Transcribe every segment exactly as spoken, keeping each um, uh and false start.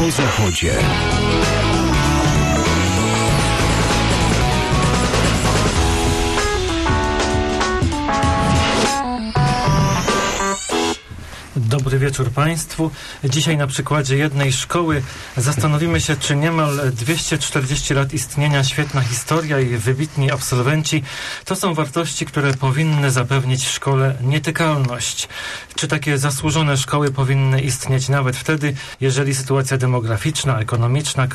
po zachodzie. Dobry wieczór Państwu. Dzisiaj na przykładzie jednej szkoły zastanowimy się, czy niemal dwieście czterdzieści lat istnienia, świetna historia i wybitni absolwenci to są wartości, które powinny zapewnić szkole nietykalność. Czy takie zasłużone szkoły powinny istnieć nawet wtedy, jeżeli sytuacja demograficzna, ekonomiczna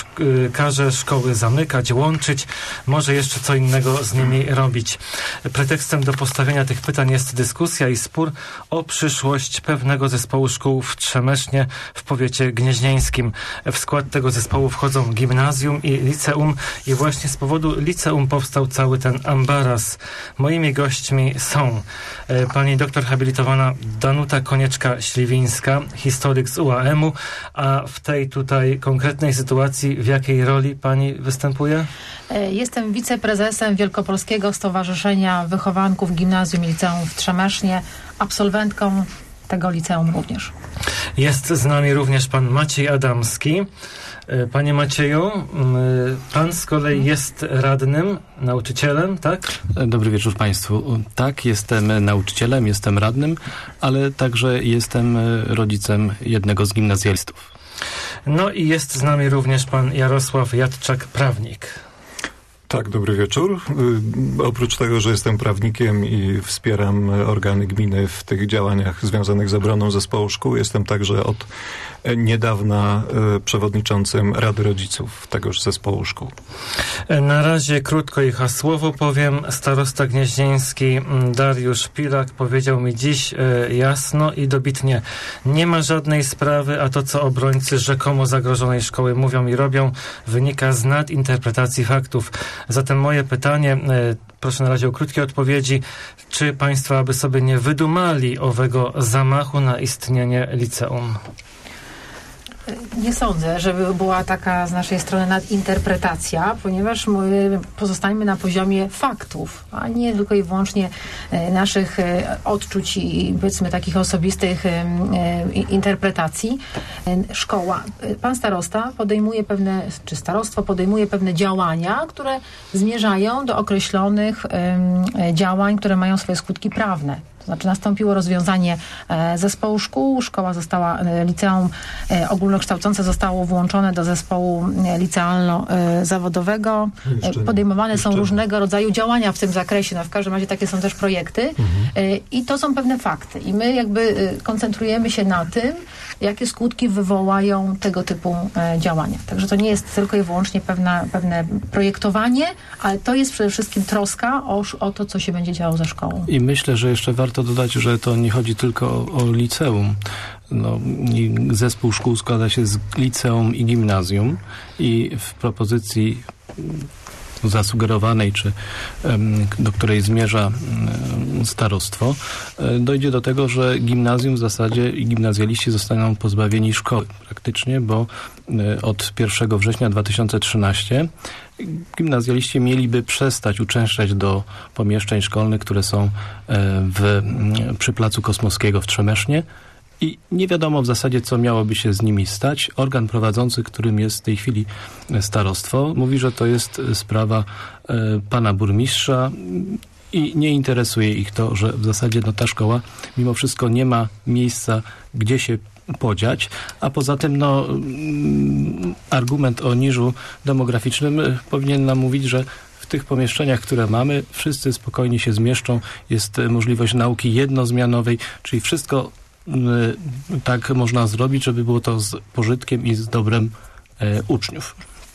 każe szkoły zamykać, łączyć, może jeszcze co innego z nimi robić. Pretekstem do postawienia tych pytań jest dyskusja i spór o przyszłość pewnego zespołu szkół w Trzemesznie w powiecie gnieźnieńskim. W skład tego zespołu wchodzą gimnazjum i liceum i właśnie z powodu liceum powstał cały ten ambaras. Moimi gośćmi są pani doktor habilitowana Danuta Konieczka-Śliwińska, historyk z U A M-u, a w tej tutaj konkretnej sytuacji w jakiej roli pani występuje? Jestem wiceprezesem Wielkopolskiego Stowarzyszenia Wychowanków Gimnazjum i Liceum w Trzemesznie, absolwentką tego liceum również. Jest z nami również pan Maciej Adamski. Panie Macieju, pan z kolei jest radnym, nauczycielem, tak? Dobry wieczór Państwu. Tak, jestem nauczycielem, jestem radnym, ale także jestem rodzicem jednego z gimnazjalistów. No i jest z nami również pan Jarosław Jadczak, prawnik. Tak, dobry wieczór. Y, oprócz tego, że jestem prawnikiem i wspieram organy gminy w tych działaniach związanych z obroną zespołu szkół, jestem także od niedawna y, przewodniczącym Rady Rodziców tegoż zespołu szkół. Na razie krótko i hasłowo powiem. Starosta gnieźnieński Dariusz Pilak powiedział mi dziś y, jasno i dobitnie: nie ma żadnej sprawy, a to, co obrońcy rzekomo zagrożonej szkoły mówią i robią, wynika z nadinterpretacji faktów. Zatem moje pytanie, proszę na razie o krótkie odpowiedzi. Czy państwo aby sobie nie wydumali owego zamachu na istnienie liceum? Nie sądzę, żeby była taka z naszej strony nadinterpretacja, ponieważ my pozostajemy na poziomie faktów, a nie tylko i wyłącznie naszych odczuć i powiedzmy takich osobistych interpretacji. Szkoła, pan starosta podejmuje pewne, czy starostwo podejmuje pewne działania, które zmierzają do określonych działań, które mają swoje skutki prawne. To znaczy nastąpiło rozwiązanie e, zespołu szkół, szkoła została, e, liceum e, ogólnokształcące zostało włączone do zespołu e, licealno-zawodowego. E, podejmowane są różnego rodzaju działania w tym zakresie, no w każdym razie takie są też projekty mhm. e, i to są pewne fakty. I my jakby e, koncentrujemy się na tym, jakie skutki wywołają tego typu e, działania. Także to nie jest tylko i wyłącznie pewna, pewne projektowanie, ale to jest przede wszystkim troska o, o to, co się będzie działo ze szkołą. I myślę, że jeszcze warto Warto dodać, że to nie chodzi tylko o, o liceum. No, zespół szkół składa się z liceum i gimnazjum i w propozycji zasugerowanej, czy do której zmierza starostwo, dojdzie do tego, że gimnazjum w zasadzie i gimnazjaliści zostaną pozbawieni szkoły praktycznie, bo od pierwszego września dwa tysiące trzynastego gimnazjaliści mieliby przestać uczęszczać do pomieszczeń szkolnych, które są w, przy Placu Kosmowskiego w Trzemesznie. I nie wiadomo w zasadzie, co miałoby się z nimi stać. Organ prowadzący, którym jest w tej chwili starostwo, mówi, że to jest sprawa e, pana burmistrza i nie interesuje ich to, że w zasadzie no, ta szkoła mimo wszystko nie ma miejsca, gdzie się podziać, a poza tym no, argument o niżu demograficznym powinien nam mówić, że w tych pomieszczeniach, które mamy, wszyscy spokojnie się zmieszczą. Jest możliwość nauki jednozmianowej, czyli wszystko tak można zrobić, żeby było to z pożytkiem i z dobrem e, uczniów.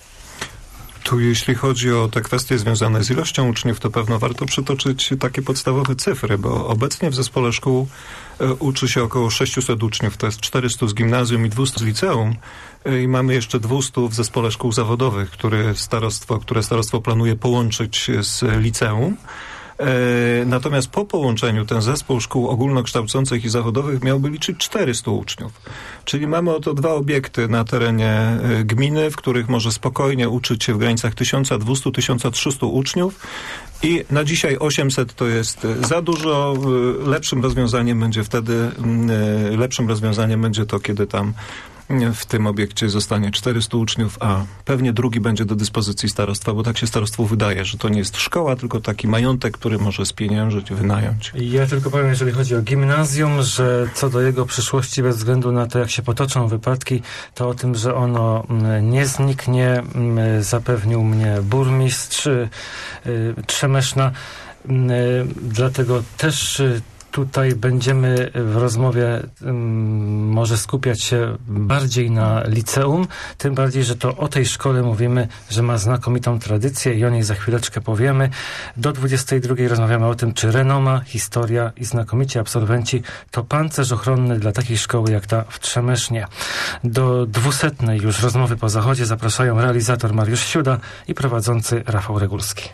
Tu jeśli chodzi o te kwestie związane z ilością uczniów, to pewno warto przytoczyć takie podstawowe cyfry, bo obecnie w zespole szkół e, uczy się około sześciuset uczniów, to jest czterystu z gimnazjum i dwieście z liceum e, i mamy jeszcze dwieście w zespole szkół zawodowych, które starostwo, które starostwo planuje połączyć z liceum. Natomiast po połączeniu ten zespół szkół ogólnokształcących i zawodowych miałby liczyć czterystu uczniów. Czyli mamy oto dwa obiekty na terenie gminy, w których może spokojnie uczyć się w granicach tysiąc dwieście do tysiąc trzysta uczniów I na dzisiaj osiemset to jest za dużo. Lepszym rozwiązaniem będzie wtedy, lepszym rozwiązaniem będzie to, kiedy tam w tym obiekcie zostanie czterystu uczniów, a pewnie drugi będzie do dyspozycji starostwa, bo tak się starostwu wydaje, że to nie jest szkoła, tylko taki majątek, który może spieniężyć, wynająć. Ja tylko powiem, jeżeli chodzi o gimnazjum, że co do jego przyszłości, bez względu na to, jak się potoczą wypadki, to o tym, że ono nie zniknie, zapewnił mnie burmistrz Trzemeszna. Dlatego też tutaj będziemy w rozmowie um, może skupiać się bardziej na liceum, tym bardziej, że to o tej szkole mówimy, że ma znakomitą tradycję i o niej za chwileczkę powiemy. Do dwudziestej drugiej rozmawiamy o tym, czy renoma, historia i znakomici absolwenci to pancerz ochronny dla takiej szkoły jak ta w Trzemesznie. Do dwusetnej już rozmowy po zachodzie zapraszają realizator Mariusz Siuda i prowadzący Rafał Regulski.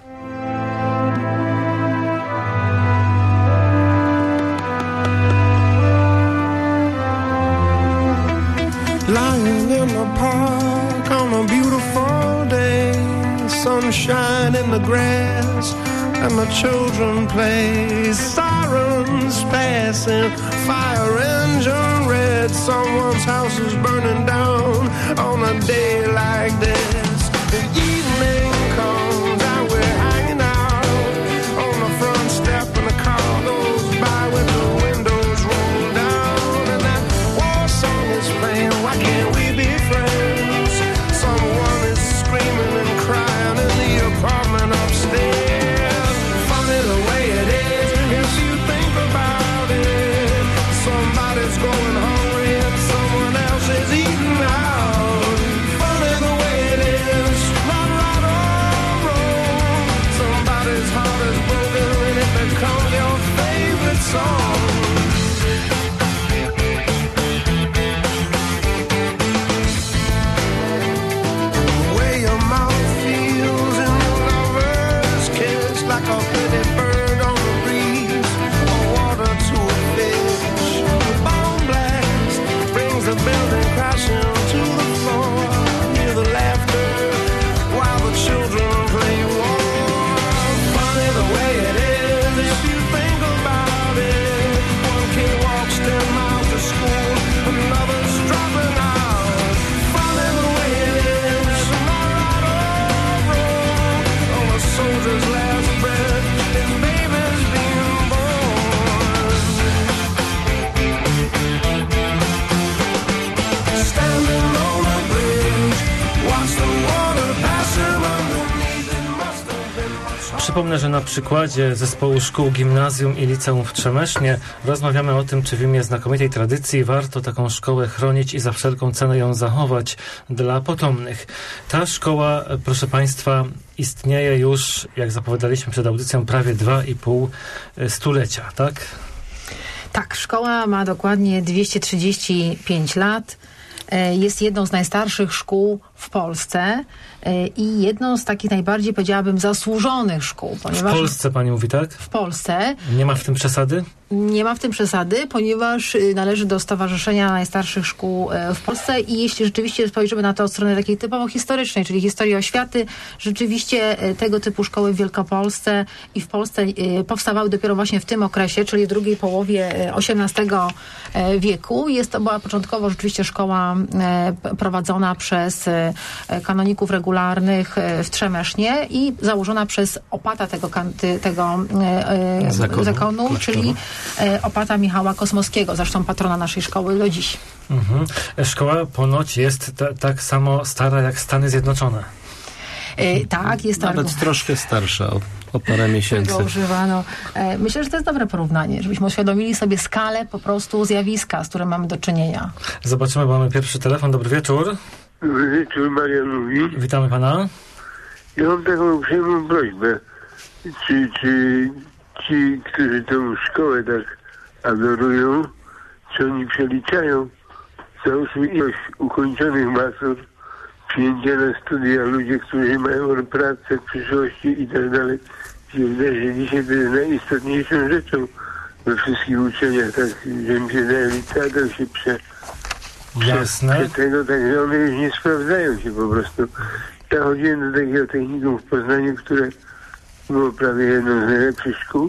Lying in the park on a beautiful day, sunshine in the grass and the children play, sirens passing, fire engine red, someone's house is burning down on a day like this. The evening comes and we're hanging out on the front step and the car goes by with the windows rolled down and that war song is playing. Why can't we be friends? Someone is screaming and crying in the apartment upstairs. Funny the way it is if you think about it. Somebody's going hungry and someone else is eating out. Funny the way it is, not right or wrong. Somebody's heart is broken and it becomes your favorite song. Like a pretty bird on the breeze, or water to a fish. The bomb blast brings the building crashing to the floor. Hear the laughter while the children play war. Funny the way it is if you think about it. One kid walks ten miles to school, another's dropping out. Funny the way it is, not right or wrong. On a soldier's last breath, his baby's being born. Standing on a bridge, watch the water passing underneath. It must have been much harder. Przypomnę, że na przykładzie zespołu szkół gimnazjum i liceum w Trzemesznie rozmawiamy o tym, czy w imię znakomitej tradycji warto taką szkołę chronić i za wszelką cenę ją zachować dla potomnych. Ta szkoła, proszę Państwa, istnieje już, jak zapowiadaliśmy przed audycją, prawie dwa i pół stulecia, tak? Tak, szkoła ma dokładnie dwieście trzydzieści pięć lat. Jest jedną z najstarszych szkół w Polsce i jedną z takich najbardziej, powiedziałabym, zasłużonych szkół. Ponieważ w Polsce pani mówi, tak? W Polsce. Nie ma w tym przesady? Nie ma w tym przesady, ponieważ należy do Stowarzyszenia Najstarszych Szkół w Polsce i jeśli rzeczywiście spojrzymy na to od strony takiej typowo historycznej, czyli historii oświaty, rzeczywiście tego typu szkoły w Wielkopolsce i w Polsce powstawały dopiero właśnie w tym okresie, czyli w drugiej połowie osiemnastego wieku. Jest to była początkowo rzeczywiście szkoła prowadzona przez kanoników regularnych w Trzemesznie i założona przez opata tego, tego zakonu, zakonu czyli opata Michała Kosmowskiego, zresztą patrona naszej szkoły do dziś. Mhm. Szkoła ponoć jest ta, tak samo stara jak Stany Zjednoczone. Yy, tak, jest to... Nawet argu... troszkę starsza, o, o parę miesięcy. Tego używano. E, myślę, że to jest dobre porównanie, żebyśmy uświadomili sobie skalę po prostu zjawiska, z którym mamy do czynienia. Zobaczymy, bo mamy pierwszy telefon. Dobry wieczór. Dobry wieczór, Marian mówi. Witamy pana. Ja mam taką uprzejmą prośbę. Czy, czy ci, którzy tą szkołę tak adorują, czy oni przeliczają, załóżmy ilość ukończonych matur, przyjęcia na studia, ludzie, którzy mają pracę w przyszłości i tak dalej. Się wydaje, że dzisiaj to jest najistotniejszą rzeczą we wszystkich uczelniach, tak, że mi się daje liceum się prze... Jasne. Prze tego, tak, że one już nie sprawdzają się po prostu. Ja chodziłem do takiego technikum w Poznaniu, które było prawie jedną z najlepszych szkół.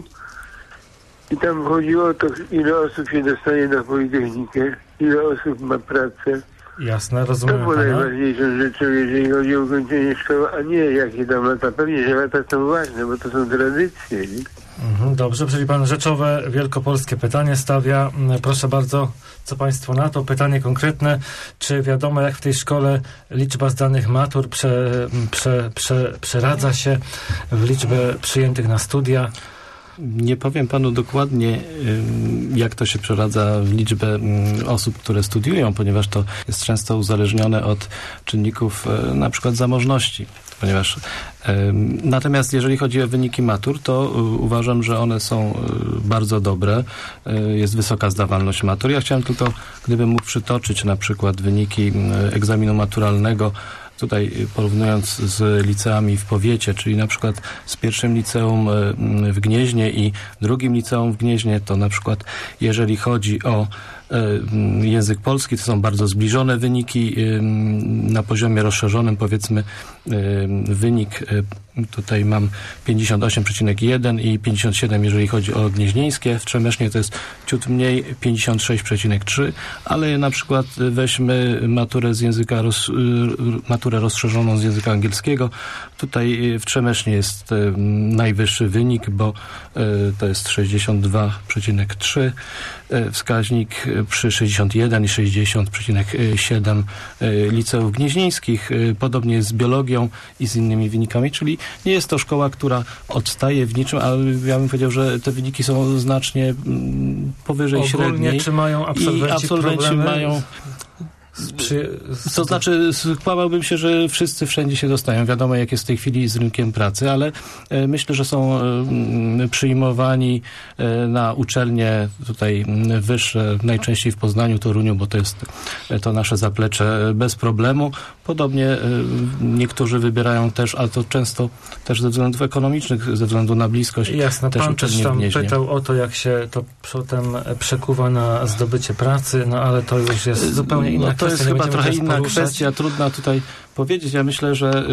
I tam chodziło o to, ile osób się dostanie na Politechnikę, ile osób ma pracę. Jasne, To rozumiem było pana. najważniejszą rzeczą, jeżeli chodzi o ukończenie szkoły, a nie jakie tam lata. Pewnie, że lata są ważne, bo to są tradycje. Nie? Mhm, dobrze, czyli pan rzeczowe, wielkopolskie pytanie stawia. Mm, Proszę bardzo, co państwo na to? Pytanie konkretne. Czy wiadomo, jak w tej szkole liczba zdanych matur prze, prze, prze, przeradza się w liczbę przyjętych na studia? Nie powiem panu dokładnie, ym, jak to się przeradza w liczbę ym, osób, które studiują, ponieważ to jest często uzależnione od czynników y, na przykład zamożności. Ponieważ ym, natomiast jeżeli chodzi o wyniki matur, to y, uważam, że one są y, bardzo dobre. Y, jest wysoka zdawalność matur. Ja chciałem tylko, gdybym mógł przytoczyć na przykład wyniki y, egzaminu maturalnego, tutaj porównując z liceami w powiecie, czyli na przykład z pierwszym liceum w Gnieźnie i drugim liceum w Gnieźnie, to na przykład jeżeli chodzi o język polski, to są bardzo zbliżone wyniki na poziomie rozszerzonym, powiedzmy wynik tutaj mam pięćdziesiąt osiem przecinek jeden i pięćdziesiąt siedem, jeżeli chodzi o gnieźnieńskie. W Trzemesznie to jest ciut mniej, pięćdziesiąt sześć przecinek trzy, ale na przykład weźmy maturę z języka, roz, maturę rozszerzoną z języka angielskiego. Tutaj w Trzemesznie jest najwyższy wynik, bo to jest sześćdziesiąt dwa przecinek trzy wskaźnik przy sześćdziesiąt jeden i sześćdziesiąt przecinek siedem liceów gnieźnieńskich. Podobnie jest z biologią i z innymi wynikami, czyli nie jest to szkoła, która odstaje w niczym, ale ja bym powiedział, że te wyniki są znacznie powyżej Ogólnie, średniej. Czy mają absolwenci, I absolwenci problemy? mają... Z przy, z... To znaczy, skłamałbym się, że wszyscy wszędzie się dostają. Wiadomo, jak jest w tej chwili z rynkiem pracy, ale e, myślę, że są e, przyjmowani e, na uczelnie tutaj wyższe, najczęściej w Poznaniu, Toruniu, bo to jest e, to nasze zaplecze bez problemu. Podobnie e, niektórzy wybierają też, ale to często też ze względów ekonomicznych, ze względu na bliskość. Jasne, też pan też tam pytał o to, jak się to potem przekuwa na zdobycie pracy, no ale to już jest zupełnie inna no, kwestia. To jest chyba trochę inna poruszać. kwestia, trudna tutaj powiedzieć. Ja myślę, że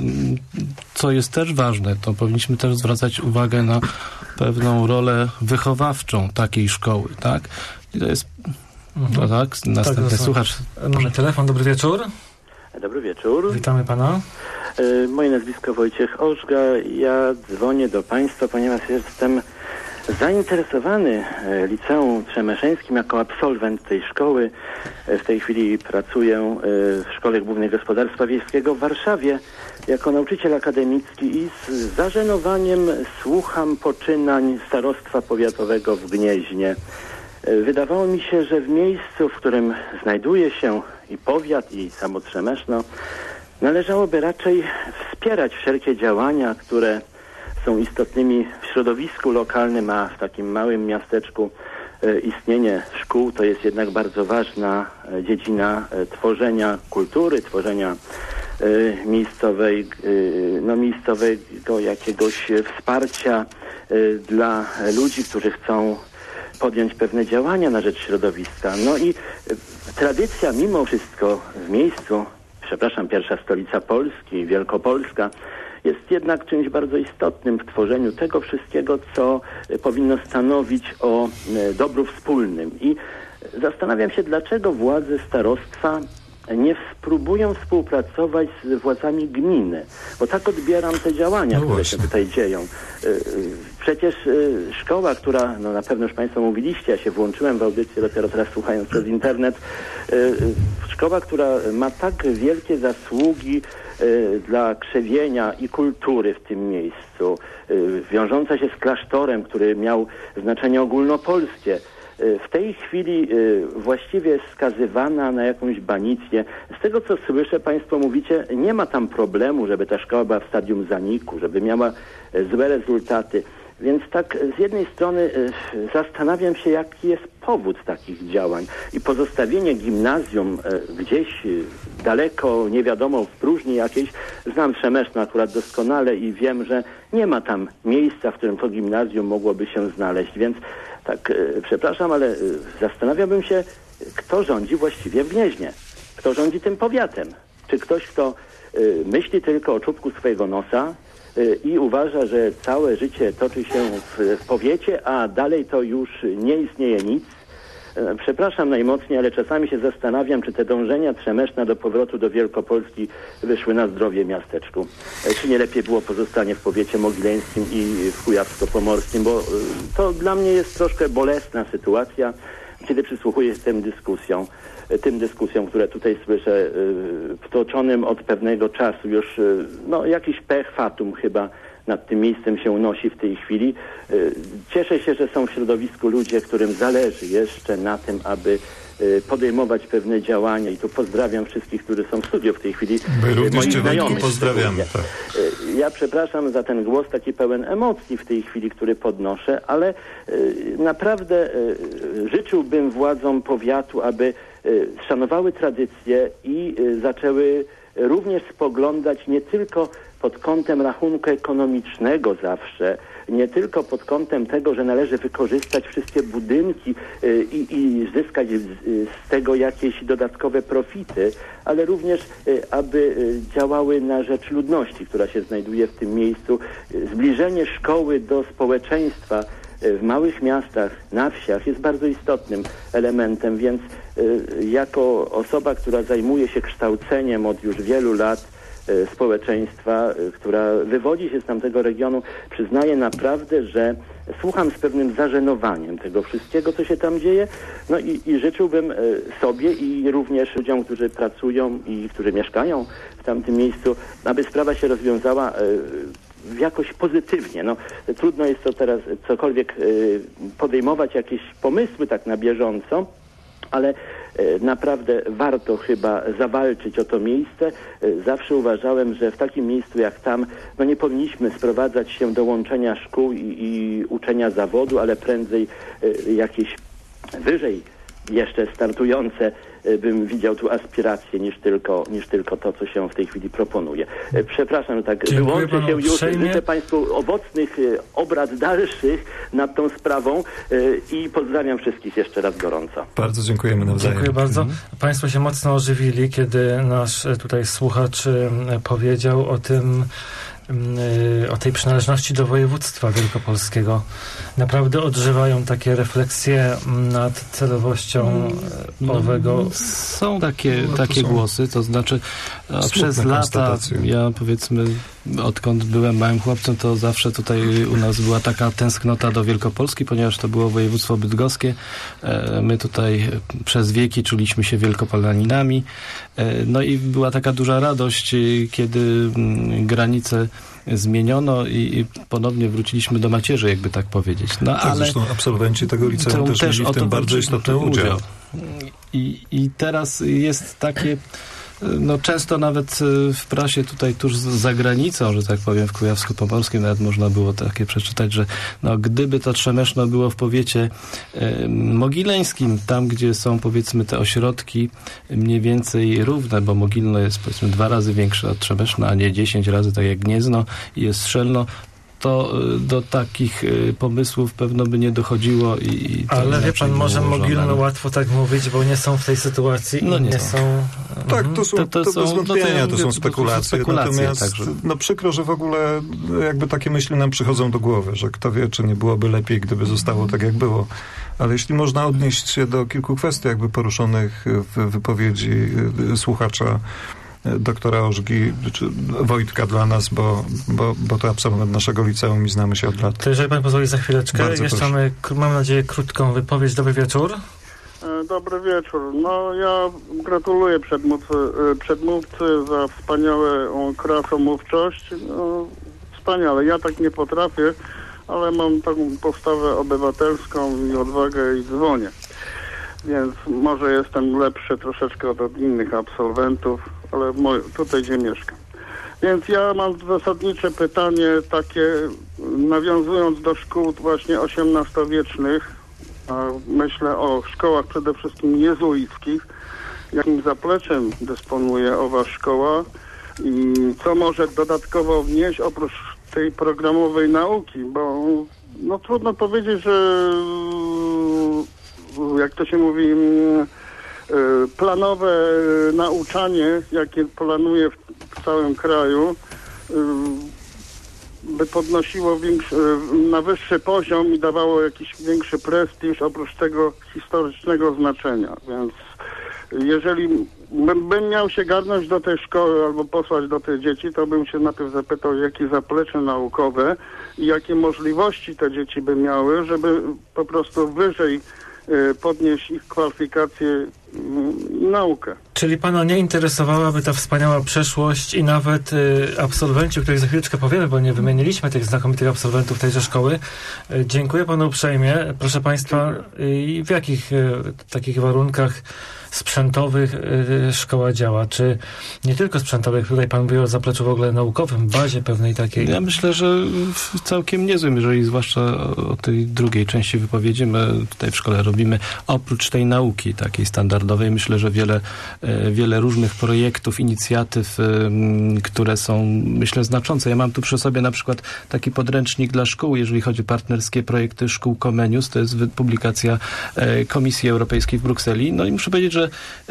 y, co jest też ważne, to powinniśmy też zwracać uwagę na pewną rolę wychowawczą takiej szkoły, tak? I to jest... Mhm. No tak, następny tak, słuchacz. Mamy telefon, dobry wieczór. Dobry wieczór. Witamy pana. Y, moje nazwisko Wojciech Ożga. Ja dzwonię do państwa, ponieważ jestem zainteresowany liceum trzemeszeńskim jako absolwent tej szkoły. W tej chwili pracuję w Szkole Głównej Gospodarstwa Wiejskiego w Warszawie jako nauczyciel akademicki i z zażenowaniem słucham poczynań starostwa powiatowego w Gnieźnie. Wydawało mi się, że w miejscu, w którym znajduje się i powiat, i samo Trzemeszno, należałoby raczej wspierać wszelkie działania, które są istotnymi w środowisku lokalnym, a w takim małym miasteczku e, istnienie szkół to jest jednak bardzo ważna e, dziedzina e, tworzenia kultury, tworzenia e, miejscowej, e, no, miejscowego jakiegoś wsparcia e, dla ludzi, którzy chcą podjąć pewne działania na rzecz środowiska. No i e, tradycja mimo wszystko w miejscu, przepraszam, pierwsza stolica Polski, Wielkopolska, jest jednak czymś bardzo istotnym w tworzeniu tego wszystkiego, co powinno stanowić o dobru wspólnym. I zastanawiam się, dlaczego władze starostwa nie spróbują współpracować z władzami gminy, bo tak odbieram te działania, no które się tutaj dzieją. Przecież szkoła, która, no na pewno już państwo mówiliście, ja się włączyłem w audycję dopiero teraz słuchając przez internet, szkoła, która ma tak wielkie zasługi dla krzewienia i kultury w tym miejscu, wiążąca się z klasztorem, który miał znaczenie ogólnopolskie, w tej chwili właściwie jest skazywana na jakąś banicję. Z tego, co słyszę, państwo mówicie, nie ma tam problemu, żeby ta szkoła była w stadium zaniku, żeby miała złe rezultaty. Więc tak z jednej strony zastanawiam się, jaki jest powód takich działań i pozostawienie gimnazjum gdzieś daleko, nie wiadomo, w próżni jakiejś. Znam Trzemeszno akurat doskonale i wiem, że nie ma tam miejsca, w którym to gimnazjum mogłoby się znaleźć, więc tak, przepraszam, ale zastanawiałbym się, kto rządzi właściwie w Gnieźnie. Kto rządzi tym powiatem? Czy ktoś, kto myśli tylko o czubku swojego nosa, i uważa, że całe życie toczy się w, w powiecie, a dalej to już nie istnieje nic. Przepraszam najmocniej, ale czasami się zastanawiam, czy te dążenia Trzemeszna do powrotu do Wielkopolski wyszły na zdrowie miasteczku. Czy nie lepiej było pozostanie w powiecie mogileńskim i w Kujawsko-Pomorskim, bo to dla mnie jest troszkę bolesna sytuacja, kiedy przysłuchuję się tym dyskusjom, tym dyskusjom, które tutaj słyszę, wtoczonym od pewnego czasu już, no jakiś pech fatum chyba nad tym miejscem się unosi w tej chwili. Cieszę się, że są w środowisku ludzie, którym zależy jeszcze na tym, aby podejmować pewne działania i tu pozdrawiam wszystkich, którzy są w studiu w tej chwili. My również Cię, Wojtku, pozdrawiamy. Tak. Ja przepraszam za ten głos taki pełen emocji w tej chwili, który podnoszę, ale naprawdę życzyłbym władzom powiatu, aby szanowały tradycje i zaczęły również spoglądać nie tylko pod kątem rachunku ekonomicznego zawsze, nie tylko pod kątem tego, że należy wykorzystać wszystkie budynki y, i, i zyskać z, z tego jakieś dodatkowe profity, ale również y, aby y, działały na rzecz ludności, która się znajduje w tym miejscu. Zbliżenie szkoły do społeczeństwa w małych miastach, na wsiach jest bardzo istotnym elementem, więc y, jako osoba, która zajmuje się kształceniem od już wielu lat społeczeństwa, która wywodzi się z tamtego regionu, przyznaję naprawdę, że słucham z pewnym zażenowaniem tego wszystkiego, co się tam dzieje, no i, i życzyłbym sobie i również ludziom, którzy pracują i którzy mieszkają w tamtym miejscu, aby sprawa się rozwiązała jakoś pozytywnie. No, trudno jest to teraz cokolwiek podejmować, jakieś pomysły tak na bieżąco, ale naprawdę warto chyba zawalczyć o to miejsce. Zawsze uważałem, że w takim miejscu jak tam, no nie powinniśmy sprowadzać się do łączenia szkół i, i uczenia zawodu, ale prędzej jakieś wyżej jeszcze startujące bym widział tu aspiracje niż tylko, niż tylko to, co się w tej chwili proponuje. Przepraszam, tak Dziękuję wyłączę się już. uprzejmie. Życzę Państwu owocnych obrad dalszych nad tą sprawą i pozdrawiam wszystkich jeszcze raz gorąco. Bardzo dziękujemy nawzajem. Dziękuję bardzo. Mhm. Państwo się mocno ożywili, kiedy nasz tutaj słuchacz powiedział o tym, o tej przynależności do województwa wielkopolskiego. Naprawdę odżywają takie refleksje nad celowością no, owego. Są takie, no, takie są głosy, to znaczy przez lata, ja powiedzmy, odkąd byłem małym chłopcem, to zawsze tutaj u nas była taka tęsknota do Wielkopolski, ponieważ to było województwo bydgoskie. My tutaj przez wieki czuliśmy się wielkopolaninami. No i była taka duża radość, kiedy granice zmieniono i, i ponownie wróciliśmy do macierzy, jakby tak powiedzieć. No, tak, ale zresztą absolwenci tego liceum też, też mieli w tym bardzo istotny udział. udział. I, I teraz jest takie, no często nawet w prasie tutaj tuż za granicą, że tak powiem, w Kujawsko-Pomorskim nawet można było takie przeczytać, że no, gdyby to Trzemeszno było w powiecie e, mogileńskim, tam gdzie są powiedzmy te ośrodki mniej więcej równe, bo Mogilno jest powiedzmy dwa razy większe od Trzemeszna, a nie dziesięć razy tak jak Gniezno i jest Strzelno, to do takich pomysłów pewno by nie dochodziło. I, i ale wie pan, może Mogilno łatwo tak mówić, bo nie są w tej sytuacji no nie, nie są. są... Tak, to są, to, to, to są, bez wątpienia, no to, ja to są spekulacje. To są spekulacje Natomiast także. No przykro, że w ogóle jakby takie myśli nam przychodzą do głowy, że kto wie, czy nie byłoby lepiej, gdyby zostało tak, jak było. Ale jeśli można odnieść się do kilku kwestii jakby poruszonych w wypowiedzi słuchacza doktora Ożgi, czy Wojtka dla nas, bo, bo, bo to absolwent naszego liceum i znamy się od lat. To jeżeli pan pozwoli za chwileczkę, bardzo jeszcze proszę. mamy, mam nadzieję, krótką wypowiedź. Dobry wieczór. Dobry wieczór. No ja gratuluję przedmówcy, przedmówcy za wspaniałą krasomówczość. No, wspaniale. Ja tak nie potrafię, ale mam taką postawę obywatelską i odwagę i dzwonię. Więc może jestem lepszy troszeczkę od innych absolwentów, ale moj, tutaj gdzie mieszkam. Więc ja mam zasadnicze pytanie takie, nawiązując do szkół właśnie osiemnastowiecznych, myślę o szkołach przede wszystkim jezuickich, jakim zapleczem dysponuje owa szkoła i co może dodatkowo wnieść oprócz tej programowej nauki, bo no trudno powiedzieć, że jak to się mówi, planowe nauczanie, jakie planuje w całym kraju, by podnosiło większy, na wyższy poziom i dawało jakiś większy prestiż oprócz tego historycznego znaczenia. Więc jeżeli bym, bym miał się garnąć do tej szkoły albo posłać do tych dzieci, to bym się najpierw zapytał, jakie zaplecze naukowe i jakie możliwości te dzieci by miały, żeby po prostu wyżej podnieść ich kwalifikacje i naukę. Czyli pana nie interesowałaby ta wspaniała przeszłość i nawet y, absolwenci, o których za chwileczkę powiemy, bo nie wymieniliśmy tych znakomitych absolwentów tejże szkoły. Y, dziękuję panu uprzejmie. Proszę państwa, y, w jakich y, takich warunkach sprzętowych y, szkoła działa? Czy nie tylko sprzętowych, tutaj pan mówił o zapleczu w ogóle naukowym, bazie pewnej takiej? Ja myślę, że w całkiem niezłym, jeżeli zwłaszcza o tej drugiej części wypowiedzi my tutaj w szkole robimy, oprócz tej nauki takiej standardowej, myślę, że wiele, wiele różnych projektów, inicjatyw, które są, myślę, znaczące. Ja mam tu przy sobie na przykład taki podręcznik dla szkół, jeżeli chodzi o partnerskie projekty szkół Comenius, to jest publikacja Komisji Europejskiej w Brukseli. No i muszę powiedzieć, że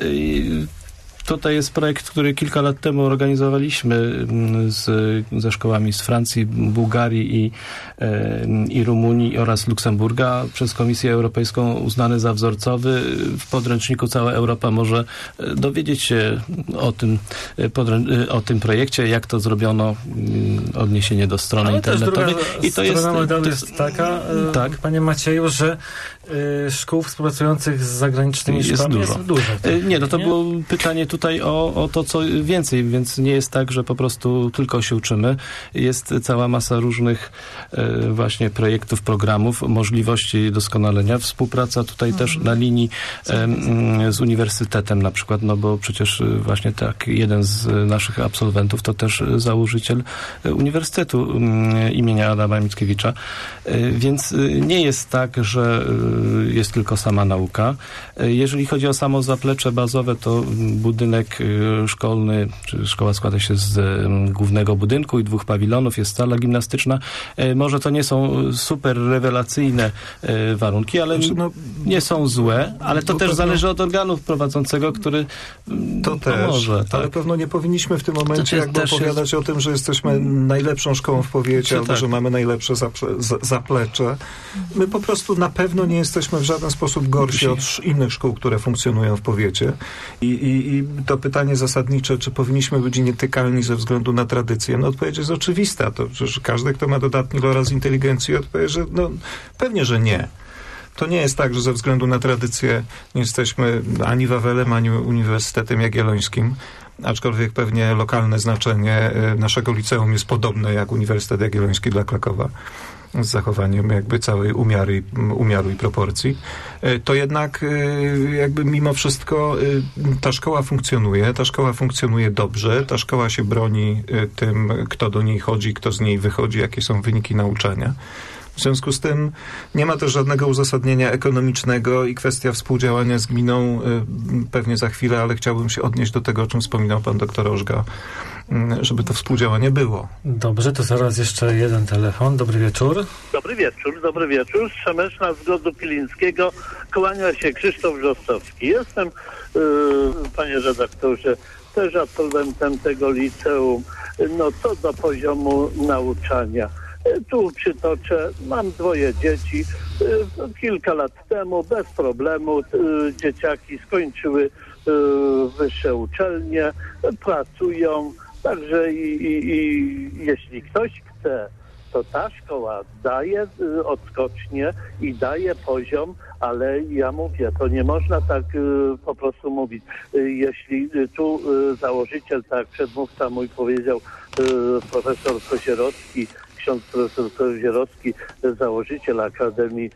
tutaj jest projekt, który kilka lat temu organizowaliśmy z, ze szkołami z Francji, Bułgarii i, i Rumunii oraz Luksemburga, przez Komisję Europejską uznany za wzorcowy. W podręczniku cała Europa może dowiedzieć się o tym, o tym projekcie, jak to zrobiono, odniesienie do strony Ale internetowej. I to jest, to jest taka, tak, panie Macieju, że y, szkół współpracujących z zagranicznymi jest szkołami dużo. jest dużo. Tak, nie, no to nie? było pytanie tutaj o, o to, co więcej, więc nie jest tak, że po prostu tylko się uczymy. Jest cała masa różnych e, właśnie projektów, programów, możliwości doskonalenia. Współpraca tutaj mhm. też na linii e, z uniwersytetem na przykład, no bo przecież właśnie tak jeden z naszych absolwentów to też założyciel Uniwersytetu e, imienia Adama Mickiewicza. E, więc nie jest tak, że e, jest tylko sama nauka. E, jeżeli chodzi o samo zaplecze bazowe, to budynek szkolny, czy szkoła składa się z głównego budynku i dwóch pawilonów, jest sala gimnastyczna. Może to nie są super rewelacyjne warunki, ale znaczy, no, nie są złe, ale to, to też pewno, zależy od organu prowadzącego, który to pomoże. Też, tak. Ale pewno nie powinniśmy w tym momencie jakby opowiadać jest... o tym, że jesteśmy najlepszą szkołą w powiecie, albo tak. że mamy najlepsze zaple- zaplecze. My po prostu na pewno nie jesteśmy w żaden sposób gorsi od innych szkół, które funkcjonują w powiecie. I, i, I to pytanie zasadnicze, czy powinniśmy być nietykalni ze względu na tradycję? No odpowiedź jest oczywista. To przecież każdy, kto ma dodatni oraz inteligencji, odpowie, że no pewnie, że nie. To nie jest tak, że ze względu na tradycję nie jesteśmy ani Wawelem, ani Uniwersytetem Jagiellońskim, aczkolwiek pewnie lokalne znaczenie naszego liceum jest podobne jak Uniwersytet Jagielloński dla Krakowa, z zachowaniem jakby całej umiary, umiaru i proporcji, to jednak jakby mimo wszystko ta szkoła funkcjonuje, ta szkoła funkcjonuje dobrze, ta szkoła się broni tym, kto do niej chodzi, kto z niej wychodzi, jakie są wyniki nauczania. W związku z tym nie ma też żadnego uzasadnienia ekonomicznego i kwestia współdziałania z gminą pewnie za chwilę, ale chciałbym się odnieść do tego, o czym wspominał pan doktor Ożga, żeby to współdziałanie było. Dobrze, to zaraz jeszcze jeden telefon. Dobry wieczór. Dobry wieczór, dobry wieczór. Z Przemyśla, z Grodu Pilińskiego kłania się Krzysztof Wrzostowski. Jestem, yy, panie redaktorze, też absolwentem tego liceum. No co do poziomu nauczania. Tu przytoczę, mam dwoje dzieci. Kilka lat temu bez problemu dzieciaki skończyły wyższe uczelnie, pracują, także i, i, i jeśli ktoś chce, to ta szkoła daje odskocznie i daje poziom, ale ja mówię, to nie można tak po prostu mówić. Jeśli tu założyciel, tak przedmówca mój powiedział, profesor Kozierowski, ksiądz profesor Kozierowski, założyciel Akademii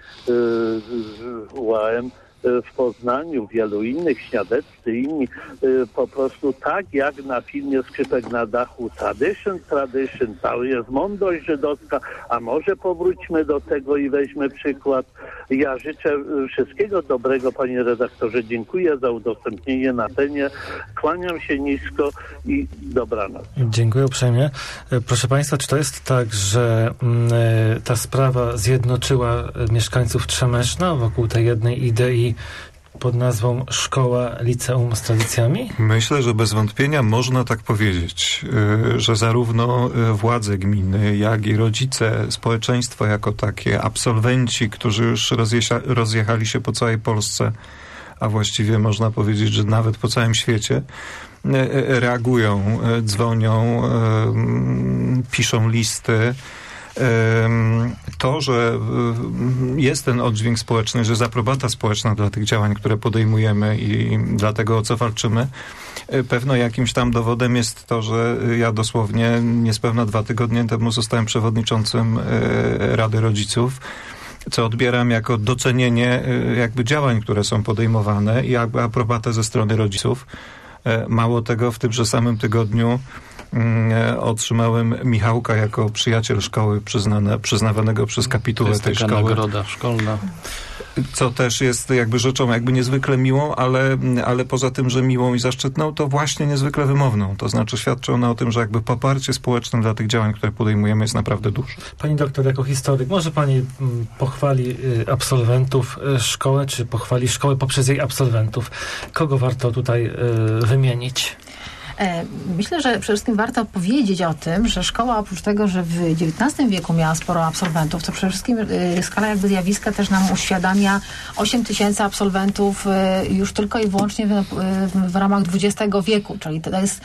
U A M w Poznaniu, wielu innych, Śniadeccy, inni, po prostu tak jak na filmie Skrzypek na dachu, tradition, tradition, to jest mądrość żydowska, a może powróćmy do tego i weźmy przykład. Ja życzę wszystkiego dobrego, panie redaktorze, dziękuję za udostępnienie na antenie, kłaniam się nisko i dobranoc. Dziękuję uprzejmie. Proszę państwa, czy to jest tak, że ta sprawa zjednoczyła mieszkańców Trzemeszna wokół tej jednej idei, pod nazwą Szkoła Liceum z Tradycjami? Myślę, że bez wątpienia można tak powiedzieć, że zarówno władze gminy, jak i rodzice, społeczeństwo jako takie, absolwenci, którzy już rozjecha- rozjechali się po całej Polsce, a właściwie można powiedzieć, że nawet po całym świecie, reagują, dzwonią, piszą listy. To, że jest ten oddźwięk społeczny, że jest aprobata społeczna dla tych działań, które podejmujemy i dla tego, o co walczymy, pewno jakimś tam dowodem jest to, że ja dosłownie niespełna dwa tygodnie temu zostałem przewodniczącym Rady Rodziców, co odbieram jako docenienie jakby działań, które są podejmowane i jakby aprobatę ze strony rodziców. Mało tego, w tymże samym tygodniu otrzymałem Michałka jako przyjaciel szkoły przyznane, przyznawanego przez kapitułę tej szkoły. To jest taka nagroda szkolna. Co też jest jakby rzeczą jakby niezwykle miłą, ale, ale poza tym, że miłą i zaszczytną, to właśnie niezwykle wymowną. To znaczy świadczy ona o tym, że jakby poparcie społeczne dla tych działań, które podejmujemy, jest naprawdę duże. Pani doktor, jako historyk, może pani pochwali absolwentów szkoły, czy pochwali szkołę poprzez jej absolwentów? Kogo warto tutaj wymienić? Myślę, że przede wszystkim warto powiedzieć o tym, że szkoła oprócz tego, że w dziewiętnastym wieku miała sporo absolwentów, to przede wszystkim skala jakby zjawiska też nam uświadamia osiem tysięcy absolwentów już tylko i wyłącznie w, w, w ramach dwudziestego wieku, czyli to jest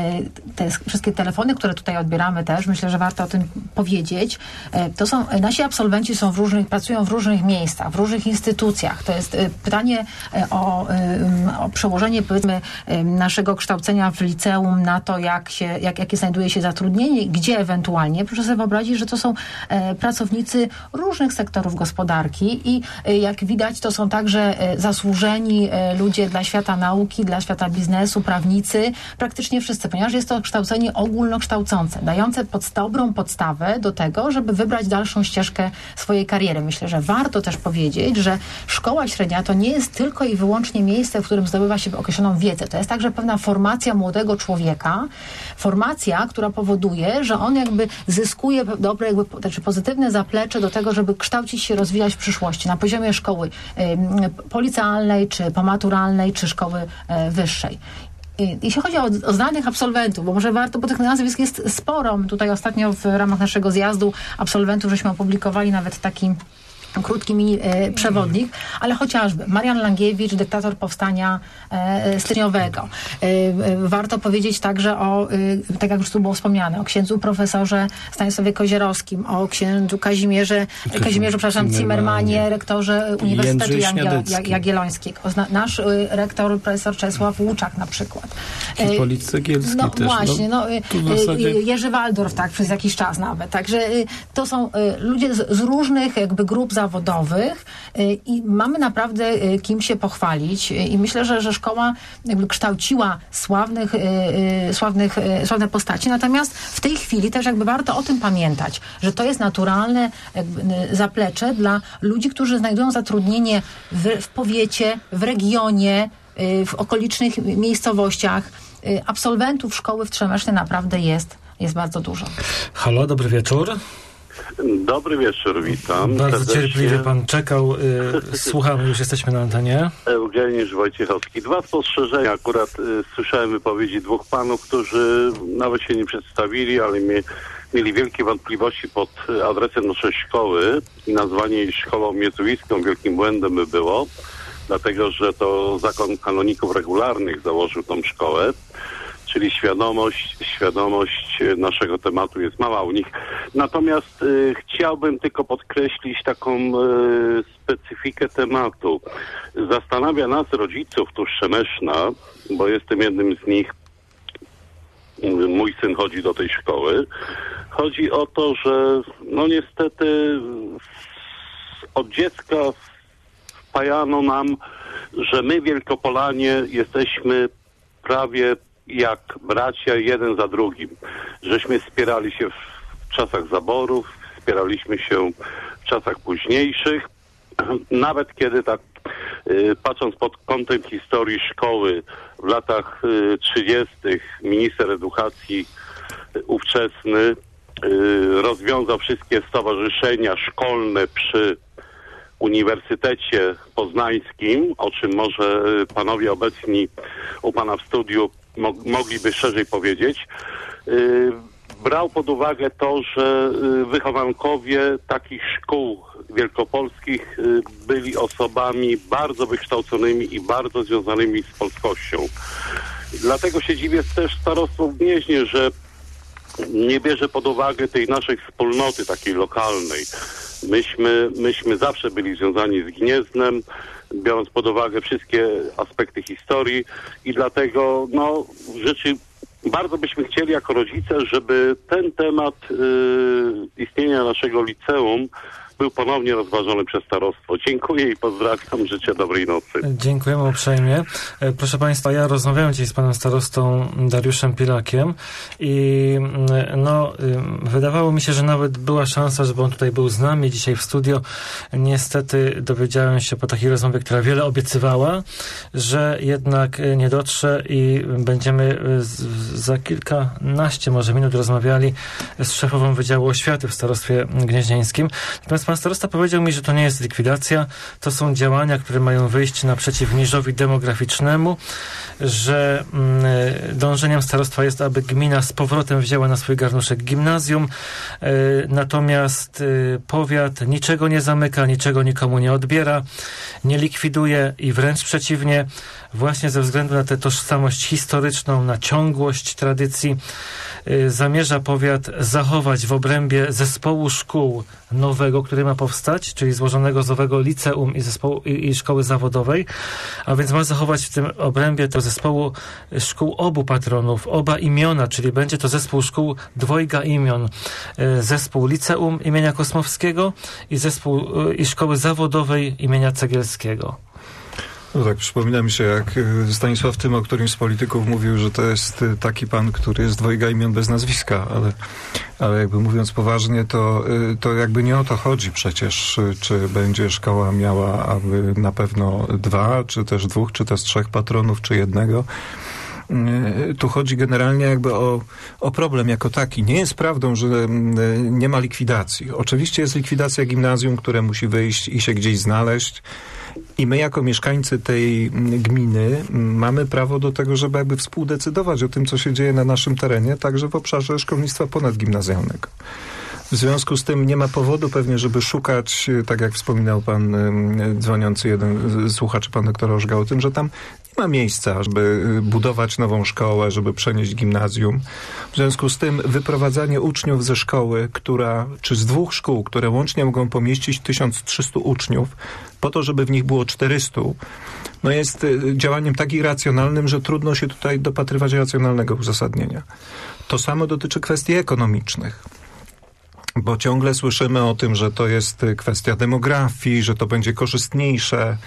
te wszystkie telefony, które tutaj odbieramy też, myślę, że warto o tym powiedzieć. To są, nasi absolwenci są w różnych, pracują w różnych miejscach, w różnych instytucjach. To jest pytanie o, o przełożenie, powiedzmy, naszego kształcenia w liceum na to, jak się, jak, jakie znajduje się zatrudnienie, gdzie ewentualnie. Proszę sobie wyobrazić, że to są e, pracownicy różnych sektorów gospodarki i e, jak widać, to są także e, zasłużeni e, ludzie dla świata nauki, dla świata biznesu, prawnicy, praktycznie wszyscy, ponieważ jest to kształcenie ogólnokształcące, dające pod, dobrą podstawę do tego, żeby wybrać dalszą ścieżkę swojej kariery. Myślę, że warto też powiedzieć, że szkoła średnia to nie jest tylko i wyłącznie miejsce, w którym zdobywa się określoną wiedzę. To jest także pewna formacja młodego człowieka, formacja, która powoduje, że on jakby zyskuje dobre, jakby, znaczy pozytywne zaplecze do tego, żeby kształcić się, rozwijać w przyszłości na poziomie szkoły y, policealnej, czy pomaturalnej, czy szkoły y, wyższej. Jeśli chodzi o, o znanych absolwentów, bo może warto, bo tych nazwisk jest sporo. Tutaj ostatnio w ramach naszego zjazdu absolwentów żeśmy opublikowali nawet taki krótki mini e, przewodnik, ale chociażby Marian Langiewicz, dyktator powstania e, styczniowego. E, e, warto powiedzieć także o, e, tak jak już tu było wspomniane, o księdzu profesorze Stanisławie Kozierowskim, o księdzu Kazimierze, Kazimierzu, przepraszam, Zimmermanie, rektorze Uniwersytetu Jagiell- Jagiellońskiego. Zna, nasz e, rektor, profesor Czesław Łuczak na przykład. E, Hipolit Cegielski no, też. Właśnie, no, no, zasadzie... Jerzy Waldorf, tak, przez jakiś czas nawet. Także e, to są e, ludzie z, z różnych jakby grup zawodowych, zawodowych i mamy naprawdę kim się pochwalić i myślę, że, że szkoła jakby kształciła sławnych, sławnych, sławne postaci, natomiast w tej chwili też jakby warto o tym pamiętać, że to jest naturalne jakby zaplecze dla ludzi, którzy znajdują zatrudnienie w, w powiecie, w regionie, w okolicznych miejscowościach. Absolwentów szkoły w Trzemesznie naprawdę jest, jest bardzo dużo. Halo, dobry wieczór. Dobry wieczór, witam. Bardzo serdecznie. cierpliwie pan czekał. Y, słuchamy, już jesteśmy na antenie. Eugeniusz Wojciechowski. Dwa spostrzeżenia. Akurat y, słyszałem wypowiedzi dwóch panów, którzy nawet się nie przedstawili, ale mie, mieli wielkie wątpliwości pod adresem naszej szkoły i nazwanie jej szkołą jezuicką wielkim błędem by było, dlatego że to zakon kanoników regularnych założył tą szkołę. Czyli świadomość, świadomość naszego tematu jest mała u nich. Natomiast y, chciałbym tylko podkreślić taką y, specyfikę tematu. Zastanawia nas, rodziców tu Trzemeszna, bo jestem jednym z nich, mój syn chodzi do tej szkoły. Chodzi o to, że no niestety od dziecka wpajano nam, że my Wielkopolanie jesteśmy prawie jak bracia jeden za drugim. Żeśmy wspierali się w czasach zaborów, wspieraliśmy się w czasach późniejszych. Nawet kiedy tak y, patrząc pod kątem historii szkoły w latach y, trzydziestych minister edukacji y, ówczesny y, rozwiązał wszystkie stowarzyszenia szkolne przy Uniwersytecie Poznańskim, o czym może panowie obecni u pana w studiu mo- mogliby szerzej powiedzieć, yy, brał pod uwagę to, że yy, wychowankowie takich szkół wielkopolskich yy, byli osobami bardzo wykształconymi i bardzo związanymi z polskością. Dlatego się dziwię też starostwu w Gnieźnie, że nie bierze pod uwagę tej naszej wspólnoty takiej lokalnej. Myśmy, myśmy zawsze byli związani z Gnieznem, biorąc pod uwagę wszystkie aspekty historii i dlatego no, rzeczy bardzo byśmy chcieli jako rodzice, żeby ten temat yy, istnienia naszego liceum był ponownie rozważony przez starostwo. Dziękuję i pozdrawiam. Życzę dobrej nocy. Dziękujemy uprzejmie. Proszę Państwa, ja rozmawiałem dzisiaj z panem starostą Dariuszem Pilakiem i no, wydawało mi się, że nawet była szansa, żeby on tutaj był z nami dzisiaj w studio. Niestety dowiedziałem się po takiej rozmowie, która wiele obiecywała, że jednak nie dotrze i będziemy z, za kilkanaście może minut rozmawiali z szefową Wydziału Oświaty w Starostwie Gnieźnieńskim. Natomiast pan starosta powiedział mi, że to nie jest likwidacja, to są działania, które mają wyjść naprzeciw niżowi demograficznemu, że mm, dążeniem starostwa jest, aby gmina z powrotem wzięła na swój garnuszek gimnazjum, y, natomiast y, powiat niczego nie zamyka, niczego nikomu nie odbiera, nie likwiduje i wręcz przeciwnie, właśnie ze względu na tę tożsamość historyczną, na ciągłość tradycji, y, zamierza powiat zachować w obrębie zespołu szkół nowego, który ma powstać, czyli złożonego z owego liceum i, zespołu, i, i szkoły zawodowej, a więc ma zachować w tym obrębie tego zespołu szkół obu patronów, oba imiona, czyli będzie to zespół szkół dwojga imion, zespół liceum imienia Kosmowskiego i zespół i szkoły zawodowej imienia Cegielskiego. No tak, przypomina mi się, jak Stanisław Tymo, którymś z polityków mówił, że to jest taki pan, który jest dwojga imion bez nazwiska, ale, ale jakby mówiąc poważnie, to, to jakby nie o to chodzi przecież, czy będzie szkoła miała aby na pewno dwa, czy też dwóch, czy też trzech patronów, czy jednego. Tu chodzi generalnie jakby o, o problem jako taki. Nie jest prawdą, że nie ma likwidacji. Oczywiście jest likwidacja gimnazjum, które musi wyjść i się gdzieś znaleźć. I my jako mieszkańcy tej gminy mamy prawo do tego, żeby jakby współdecydować o tym, co się dzieje na naszym terenie, także w obszarze szkolnictwa ponadgimnazjalnego. W związku z tym nie ma powodu pewnie, żeby szukać, tak jak wspominał pan dzwoniący jeden słuchacz, pan doktor Ożga, o tym, że tam nie ma miejsca, żeby budować nową szkołę, żeby przenieść gimnazjum. W związku z tym wyprowadzanie uczniów ze szkoły, która, czy z dwóch szkół, które łącznie mogą pomieścić tysiąc trzysta uczniów, po to, żeby w nich było czterysta, no jest działaniem tak irracjonalnym, że trudno się tutaj dopatrywać racjonalnego uzasadnienia. To samo dotyczy kwestii ekonomicznych. Bo ciągle słyszymy o tym, że to jest kwestia demografii, że to będzie korzystniejsze.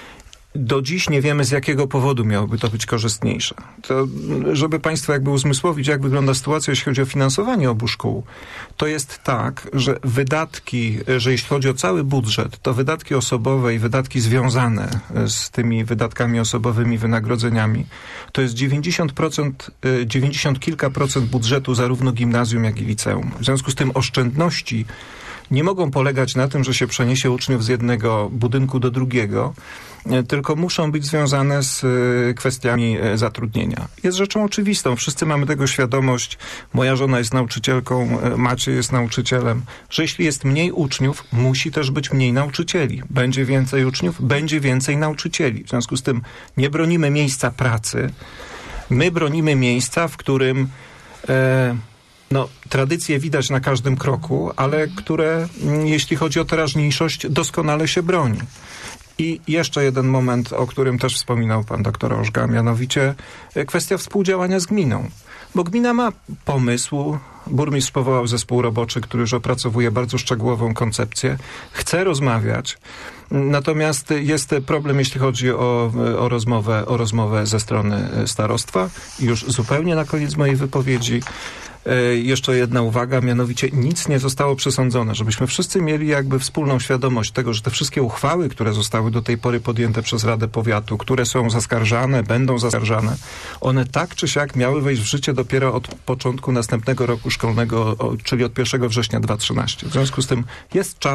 Do dziś nie wiemy, z jakiego powodu miałoby to być korzystniejsze. To, żeby Państwu jakby uzmysłowić, jak wygląda sytuacja, jeśli chodzi o finansowanie obu szkół, to jest tak, że wydatki, że jeśli chodzi o cały budżet, to wydatki osobowe i wydatki związane z tymi wydatkami osobowymi, wynagrodzeniami, to jest dziewięćdziesiąt procent, dziewięćdziesiąt kilka procent budżetu zarówno gimnazjum, jak i liceum. W związku z tym oszczędności nie mogą polegać na tym, że się przeniesie uczniów z jednego budynku do drugiego, tylko muszą być związane z kwestiami zatrudnienia. Jest rzeczą oczywistą, wszyscy mamy tego świadomość, moja żona jest nauczycielką, Maciej jest nauczycielem, że jeśli jest mniej uczniów, musi też być mniej nauczycieli. Będzie więcej uczniów, będzie więcej nauczycieli. W związku z tym nie bronimy miejsca pracy, my bronimy miejsca, w którym e, no, tradycje widać na każdym kroku, ale które, jeśli chodzi o teraźniejszość, doskonale się broni. I jeszcze jeden moment, o którym też wspominał pan doktor Ożga, mianowicie kwestia współdziałania z gminą. Bo gmina ma pomysł, burmistrz powołał zespół roboczy, który już opracowuje bardzo szczegółową koncepcję, chce rozmawiać, natomiast jest problem, jeśli chodzi o, o, rozmowę, o rozmowę ze strony starostwa. I już zupełnie na koniec mojej wypowiedzi jeszcze jedna uwaga, mianowicie nic nie zostało przesądzone, żebyśmy wszyscy mieli jakby wspólną świadomość tego, że te wszystkie uchwały, które zostały do tej pory podjęte przez Radę Powiatu, które są zaskarżane, będą zaskarżane, one tak czy siak miały wejść w życie dopiero od początku następnego roku szkolnego, czyli od pierwszego września dwa tysiące trzynastego. W związku z tym jest czas,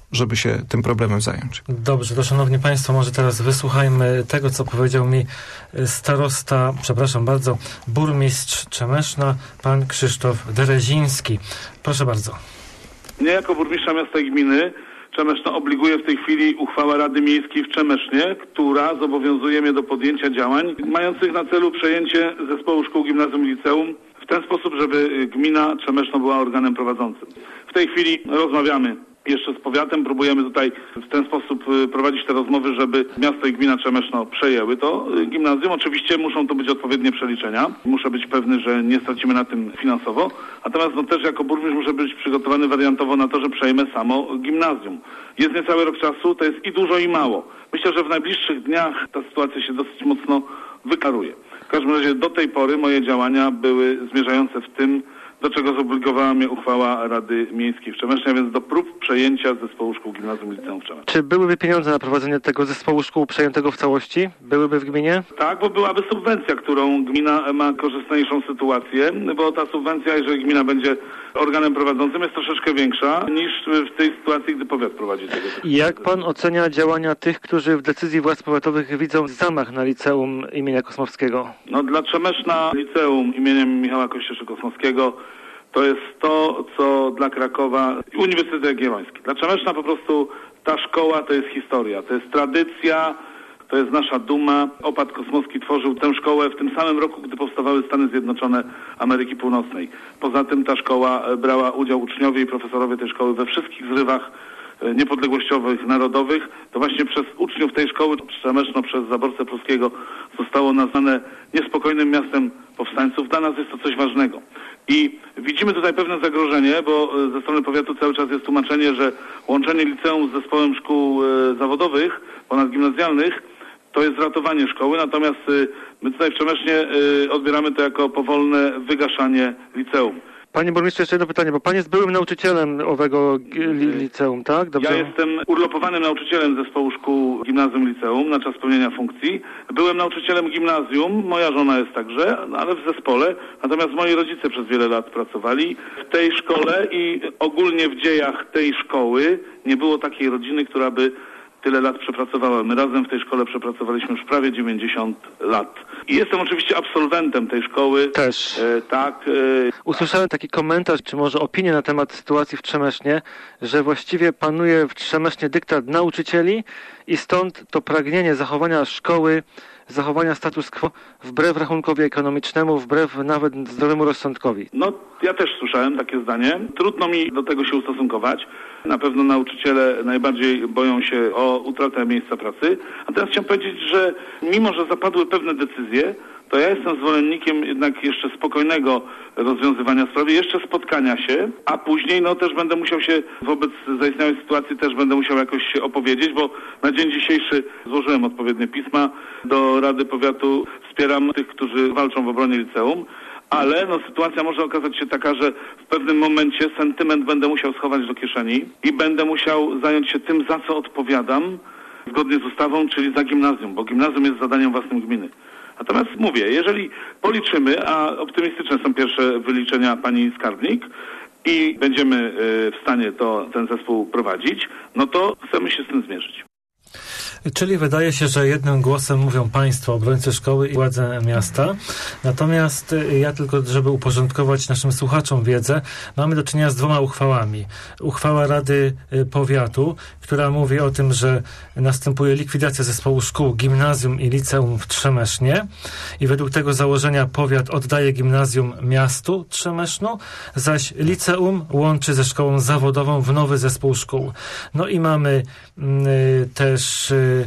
żeby się tym problemem zająć. Dobrze, to szanowni państwo, może teraz wysłuchajmy tego, co powiedział mi starosta, przepraszam bardzo, burmistrz Trzemeszna, pan Krzysztof Dereziński. Proszę bardzo. Mnie jako burmistrza miasta i gminy Trzemeszno obliguje w tej chwili uchwała Rady Miejskiej w Trzemesznie, która zobowiązuje mnie do podjęcia działań mających na celu przejęcie zespołu szkół gimnazjum i liceum w ten sposób, żeby gmina Trzemeszno była organem prowadzącym. W tej chwili rozmawiamy jeszcze z powiatem, próbujemy tutaj w ten sposób prowadzić te rozmowy, żeby miasto i gmina Trzemeszno przejęły to gimnazjum. Oczywiście muszą to być odpowiednie przeliczenia. Muszę być pewny, że nie stracimy na tym finansowo. Natomiast no, też jako burmistrz muszę być przygotowany wariantowo na to, że przejmę samo gimnazjum. Jest niecały rok czasu, to jest i dużo, i mało. Myślę, że w najbliższych dniach ta sytuacja się dosyć mocno wyklaruje. W każdym razie do tej pory moje działania były zmierzające w tym, do czego zobligowała mnie uchwała Rady Miejskiej w Trzemesznie, więc do prób przejęcia zespołu szkół gimnazjum i liceum w Trzemesznie. Czy byłyby pieniądze na prowadzenie tego zespołu szkół przejętego w całości? Byłyby w gminie? Tak, bo byłaby subwencja, którą gmina ma korzystniejszą sytuację, bo ta subwencja, jeżeli gmina będzie organem prowadzącym, jest troszeczkę większa niż w tej sytuacji, gdy powiat prowadzi tego. Jak pan ocenia działania tych, którzy w decyzji władz powiatowych widzą zamach na liceum imienia Kosmowskiego? No dla Trzemeszna liceum imieniem Michała Kościuszy-Kosmowskiego to jest to, co dla Krakowa Uniwersytet Jagielloński. Dla Trzemeszna po prostu ta szkoła to jest historia, to jest tradycja, to jest nasza duma. Opat Kosmowski tworzył tę szkołę w tym samym roku, gdy powstawały Stany Zjednoczone Ameryki Północnej. Poza tym ta szkoła brała udział uczniowie i profesorowie tej szkoły we wszystkich zrywach niepodległościowych, narodowych. To właśnie przez uczniów tej szkoły Trzemeszno przez zaborcę pruskiego zostało nazwane niespokojnym miastem powstańców. Dla nas jest to coś ważnego. I widzimy tutaj pewne zagrożenie, bo ze strony powiatu cały czas jest tłumaczenie, że łączenie liceum z zespołem szkół zawodowych, ponadgimnazjalnych, to jest ratowanie szkoły, natomiast my tutaj w Trzemesznie odbieramy to jako powolne wygaszanie liceum. Panie burmistrzu, jeszcze jedno pytanie, bo pan jest byłym nauczycielem owego li liceum, tak? Dobrze? Ja jestem urlopowanym nauczycielem zespołu szkół gimnazjum liceum na czas pełnienia funkcji. Byłem nauczycielem gimnazjum, moja żona jest także, ale w zespole. Natomiast moi rodzice przez wiele lat pracowali w tej szkole i ogólnie w dziejach tej szkoły nie było takiej rodziny, która by tyle lat przepracowała. My razem w tej szkole przepracowaliśmy już prawie dziewięćdziesiąt lat. I jestem oczywiście absolwentem tej szkoły. Też. E, tak. E... Usłyszałem taki komentarz, czy może opinię na temat sytuacji w Trzemesznie, że właściwie panuje w Trzemesznie dyktat nauczycieli i stąd to pragnienie zachowania szkoły, zachowania status quo wbrew rachunkowi ekonomicznemu, wbrew nawet zdrowemu rozsądkowi. No, ja też słyszałem takie zdanie. Trudno mi do tego się ustosunkować. Na pewno nauczyciele najbardziej boją się o utratę miejsca pracy. A teraz chciałem powiedzieć, że mimo, że zapadły pewne decyzje, to ja jestem zwolennikiem jednak jeszcze spokojnego rozwiązywania sprawy, jeszcze spotkania się, a później no też będę musiał się wobec zaistniałej sytuacji też będę musiał jakoś się opowiedzieć, bo na dzień dzisiejszy złożyłem odpowiednie pisma do Rady Powiatu, wspieram tych, którzy walczą w obronie liceum, ale no, sytuacja może okazać się taka, że w pewnym momencie sentyment będę musiał schować do kieszeni i będę musiał zająć się tym, za co odpowiadam, zgodnie z ustawą, czyli za gimnazjum, bo gimnazjum jest zadaniem własnym gminy. Natomiast mówię, jeżeli policzymy, a optymistyczne są pierwsze wyliczenia pani skarbnik i będziemy w stanie to, ten zespół prowadzić, no to chcemy się z tym zmierzyć. Czyli wydaje się, że jednym głosem mówią państwo, obrońcy szkoły i władze miasta. Natomiast ja tylko, żeby uporządkować naszym słuchaczom wiedzę, mamy do czynienia z dwoma uchwałami. Uchwała Rady Powiatu, która mówi o tym, że następuje likwidacja zespołu szkół gimnazjum i liceum w Trzemesznie i według tego założenia powiat oddaje gimnazjum miastu Trzemesznu, zaś liceum łączy ze szkołą zawodową w nowy zespół szkół. No i mamy y, też y,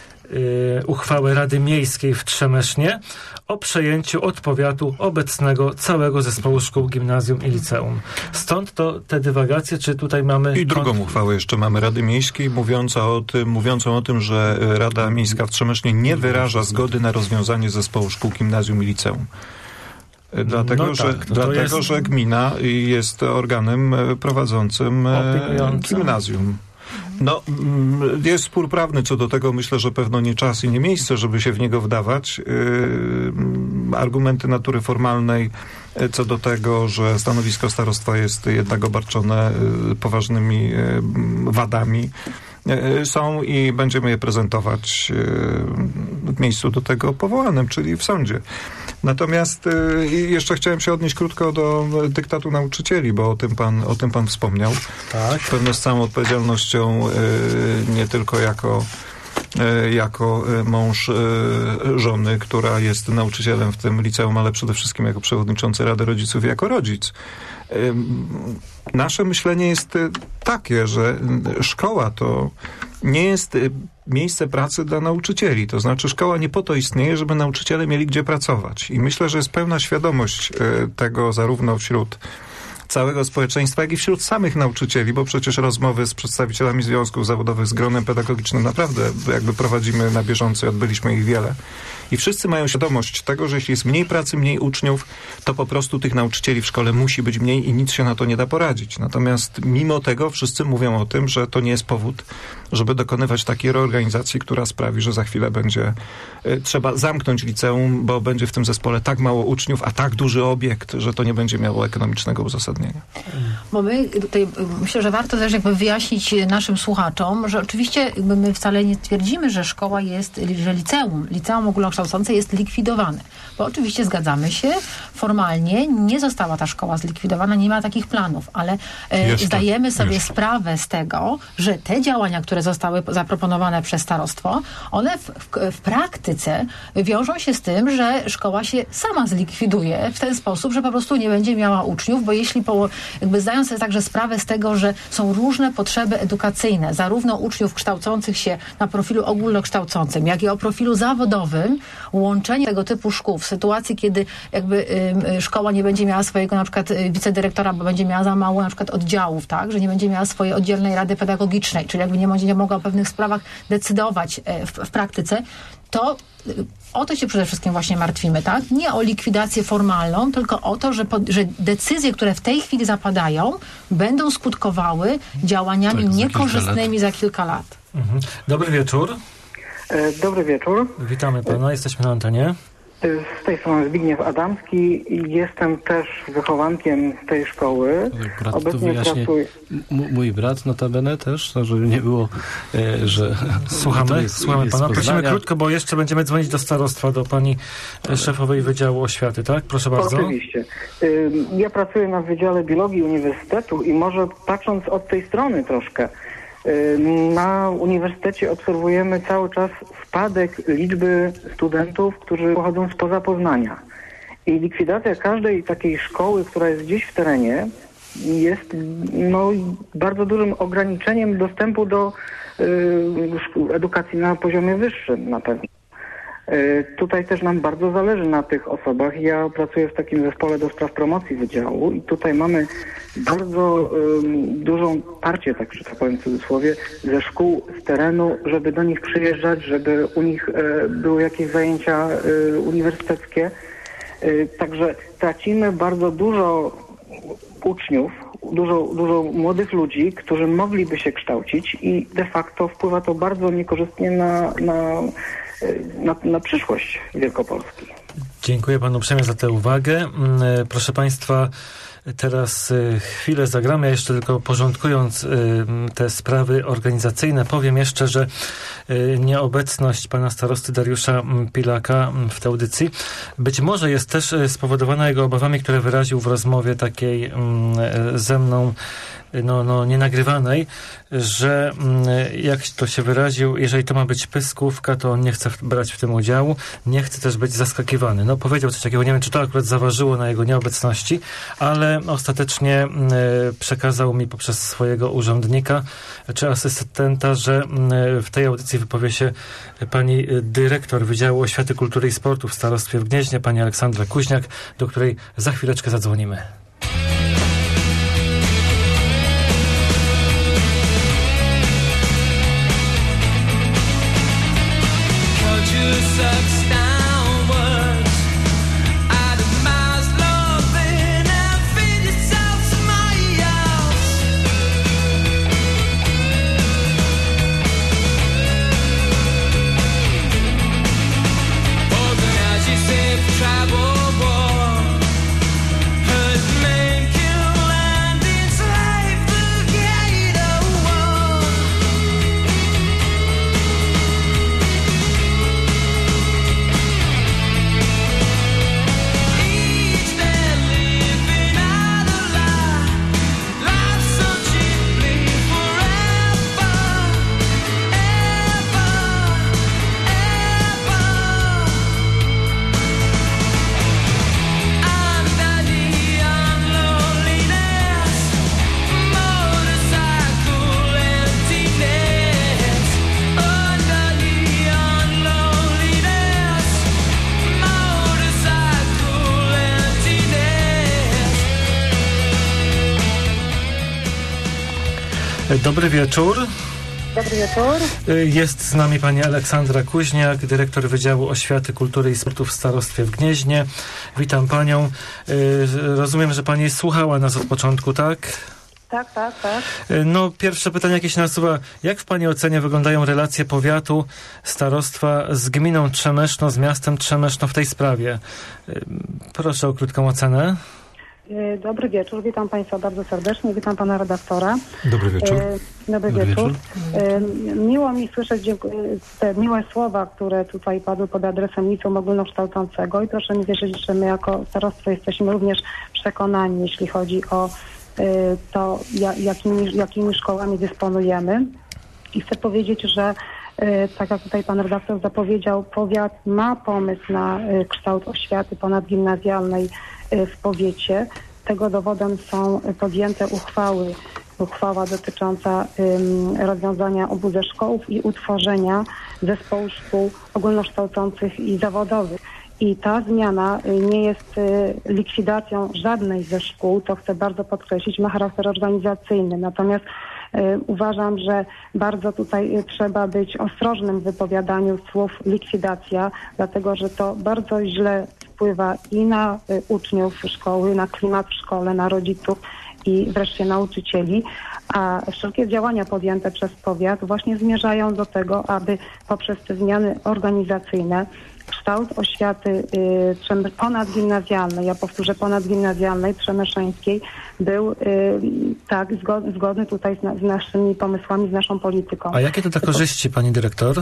y, uchwałę Rady Miejskiej w Trzemesznie o przejęciu od powiatu obecnego całego zespołu szkół gimnazjum i liceum. Stąd to te dywagacje, czy tutaj mamy... I drugą uchwałę jeszcze mamy Rady Miejskiej mówiąca o tym, mówiącą o tym, że Rada Miejska w Trzemesznie nie wyraża zgody na rozwiązanie zespołu szkół gimnazjum i liceum. Dlatego, no że, tak, dlatego jest... że gmina jest organem prowadzącym gimnazjum. No, jest spór prawny co do tego. Myślę, że pewno nie czas i nie miejsce, żeby się w niego wdawać. Argumenty natury formalnej co do tego, że stanowisko starostwa jest jednak obarczone poważnymi wadami. Są i będziemy je prezentować w miejscu do tego powołanym, czyli w sądzie. Natomiast jeszcze chciałem się odnieść krótko do dyktatu nauczycieli, bo o tym pan, o tym pan wspomniał. Tak. Pewno z całą odpowiedzialnością nie tylko jako jako mąż żony, która jest nauczycielem w tym liceum, ale przede wszystkim jako przewodniczący Rady Rodziców i jako rodzic. Nasze myślenie jest takie, że szkoła to nie jest miejsce pracy dla nauczycieli. To znaczy szkoła nie po to istnieje, żeby nauczyciele mieli gdzie pracować. I myślę, że jest pełna świadomość tego zarówno wśród całego społeczeństwa, jak i wśród samych nauczycieli, bo przecież rozmowy z przedstawicielami związków zawodowych, z gronem pedagogicznym naprawdę jakby prowadzimy na bieżąco i odbyliśmy ich wiele. I wszyscy mają świadomość tego, że jeśli jest mniej pracy, mniej uczniów, to po prostu tych nauczycieli w szkole musi być mniej i nic się na to nie da poradzić. Natomiast mimo tego wszyscy mówią o tym, że to nie jest powód, żeby dokonywać takiej reorganizacji, która sprawi, że za chwilę będzie y, trzeba zamknąć liceum, bo będzie w tym zespole tak mało uczniów, a tak duży obiekt, że to nie będzie miało ekonomicznego uzasadnienia. Bo my tutaj, myślę, że warto też jakby wyjaśnić naszym słuchaczom, że oczywiście jakby my wcale nie twierdzimy, że szkoła jest, że liceum, liceum ogólnokształcące jest likwidowane. Bo oczywiście zgadzamy się, formalnie nie została ta szkoła zlikwidowana, nie ma takich planów, ale e, zdajemy sobie jeszcze. sprawę z tego, że te działania, które zostały zaproponowane przez starostwo, one w, w, w praktyce wiążą się z tym, że szkoła się sama zlikwiduje w ten sposób, że po prostu nie będzie miała uczniów, bo jeśli po, jakby zdając sobie także sprawę z tego, że są różne potrzeby edukacyjne, zarówno uczniów kształcących się na profilu ogólnokształcącym, jak i o profilu zawodowym, łączenie tego typu szkół w sytuacji, kiedy jakby y, szkoła nie będzie miała swojego na przykład y, wicedyrektora, bo będzie miała za mało na przykład oddziałów, tak, że nie będzie miała swojej oddzielnej rady pedagogicznej, czyli jakby nie będzie nie mogła o pewnych sprawach decydować y, w, w praktyce, to y, o to się przede wszystkim właśnie martwimy, tak? Nie o likwidację formalną, tylko o to, że, po, że decyzje, które w tej chwili zapadają, będą skutkowały działaniami tak, niekorzystnymi za kilka lat. Mhm. Dobry wieczór. Dobry wieczór. Witamy pana, jesteśmy na antenie. Z tej strony Zbigniew Adamski i jestem też wychowankiem tej szkoły. Brat, Obecnie pracuję. M- mój brat notabene też, no, żeby nie było, e, że... Słuchamy, jest, słuchamy jest pana. Prosimy krótko, bo jeszcze będziemy dzwonić do starostwa, do pani Ale. szefowej Wydziału Oświaty, tak? Proszę bardzo. Oczywiście. Ja pracuję na Wydziale Biologii Uniwersytetu i może patrząc od tej strony troszkę, na uniwersytecie obserwujemy cały czas spadek liczby studentów, którzy pochodzą spoza Poznania. I likwidacja każdej takiej szkoły, która jest gdzieś w terenie, jest no, bardzo dużym ograniczeniem dostępu do y, edukacji na poziomie wyższym na pewno. Tutaj też nam bardzo zależy na tych osobach. Ja pracuję w takim zespole do spraw promocji wydziału i tutaj mamy bardzo um, dużą parcie, tak że tak powiem w cudzysłowie, ze szkół z terenu, żeby do nich przyjeżdżać, żeby u nich e, były jakieś zajęcia e, uniwersyteckie. E, także tracimy bardzo dużo uczniów, dużo, dużo młodych ludzi, którzy mogliby się kształcić i de facto wpływa to bardzo niekorzystnie na, na Na, na przyszłość Wielkopolski. Dziękuję panu uprzejmie za tę uwagę. Proszę państwa, teraz chwilę zagramy, jeszcze tylko porządkując te sprawy organizacyjne, powiem jeszcze, że nieobecność pana starosty Dariusza Pilaka w tej audycji być może jest też spowodowana jego obawami, które wyraził w rozmowie takiej ze mną no, no, nienagrywanej, że jak to się wyraził, jeżeli to ma być pyskówka, to on nie chce brać w tym udziału, nie chce też być zaskakiwany. No powiedział coś takiego, nie wiem, czy to akurat zaważyło na jego nieobecności, ale ostatecznie przekazał mi poprzez swojego urzędnika czy asystenta, że w tej audycji wypowie się pani dyrektor Wydziału Oświaty, Kultury i Sportu w Starostwie w Gnieźnie, pani Aleksandra Kuźniak, do której za chwileczkę zadzwonimy. Travel war Dobry wieczór. Dobry wieczór. Jest z nami pani Aleksandra Kuźniak, dyrektor Wydziału Oświaty, Kultury i Sportu w Starostwie w Gnieźnie. Witam panią. Rozumiem, że pani słuchała nas od początku, tak? Tak, tak, tak. No, pierwsze pytanie, jakie się nasuwa. Jak w pani ocenie wyglądają relacje powiatu, starostwa z gminą Trzemeszno, z miastem Trzemeszno w tej sprawie? Proszę o krótką ocenę. Dobry wieczór, witam Państwa bardzo serdecznie, witam Pana redaktora. Dobry wieczór. Dobry, Dobry wieczór. wieczór. Miło mi słyszeć te miłe słowa, które tutaj padły pod adresem Liceum Ogólnokształcącego i proszę mi wierzyć, że my jako starostwo jesteśmy również przekonani, jeśli chodzi o to, jakimi, jakimi szkołami dysponujemy. I chcę powiedzieć, że tak jak tutaj pan redaktor zapowiedział, powiat ma pomysł na kształt oświaty ponadgimnazjalnej w powiecie. Tego dowodem są podjęte uchwały. Uchwała dotycząca um, rozwiązania obu zeszkołów i utworzenia zespołu szkół ogólnokształcących i zawodowych. I ta zmiana nie jest likwidacją żadnej ze szkół, to chcę bardzo podkreślić, ma charakter organizacyjny. Natomiast uważam, że bardzo tutaj trzeba być ostrożnym w wypowiadaniu słów likwidacja, dlatego że to bardzo źle wpływa i na uczniów szkoły, na klimat w szkole, na rodziców i wreszcie nauczycieli, a wszelkie działania podjęte przez powiat właśnie zmierzają do tego, aby poprzez te zmiany organizacyjne kształt oświaty y, ponadgimnazjalnej, ja powtórzę ponadgimnazjalnej, trzemeszeńskiej, był y, tak zgodny, zgodny tutaj z, na, z naszymi pomysłami, z naszą polityką. A jakie to te korzyści, pani dyrektor?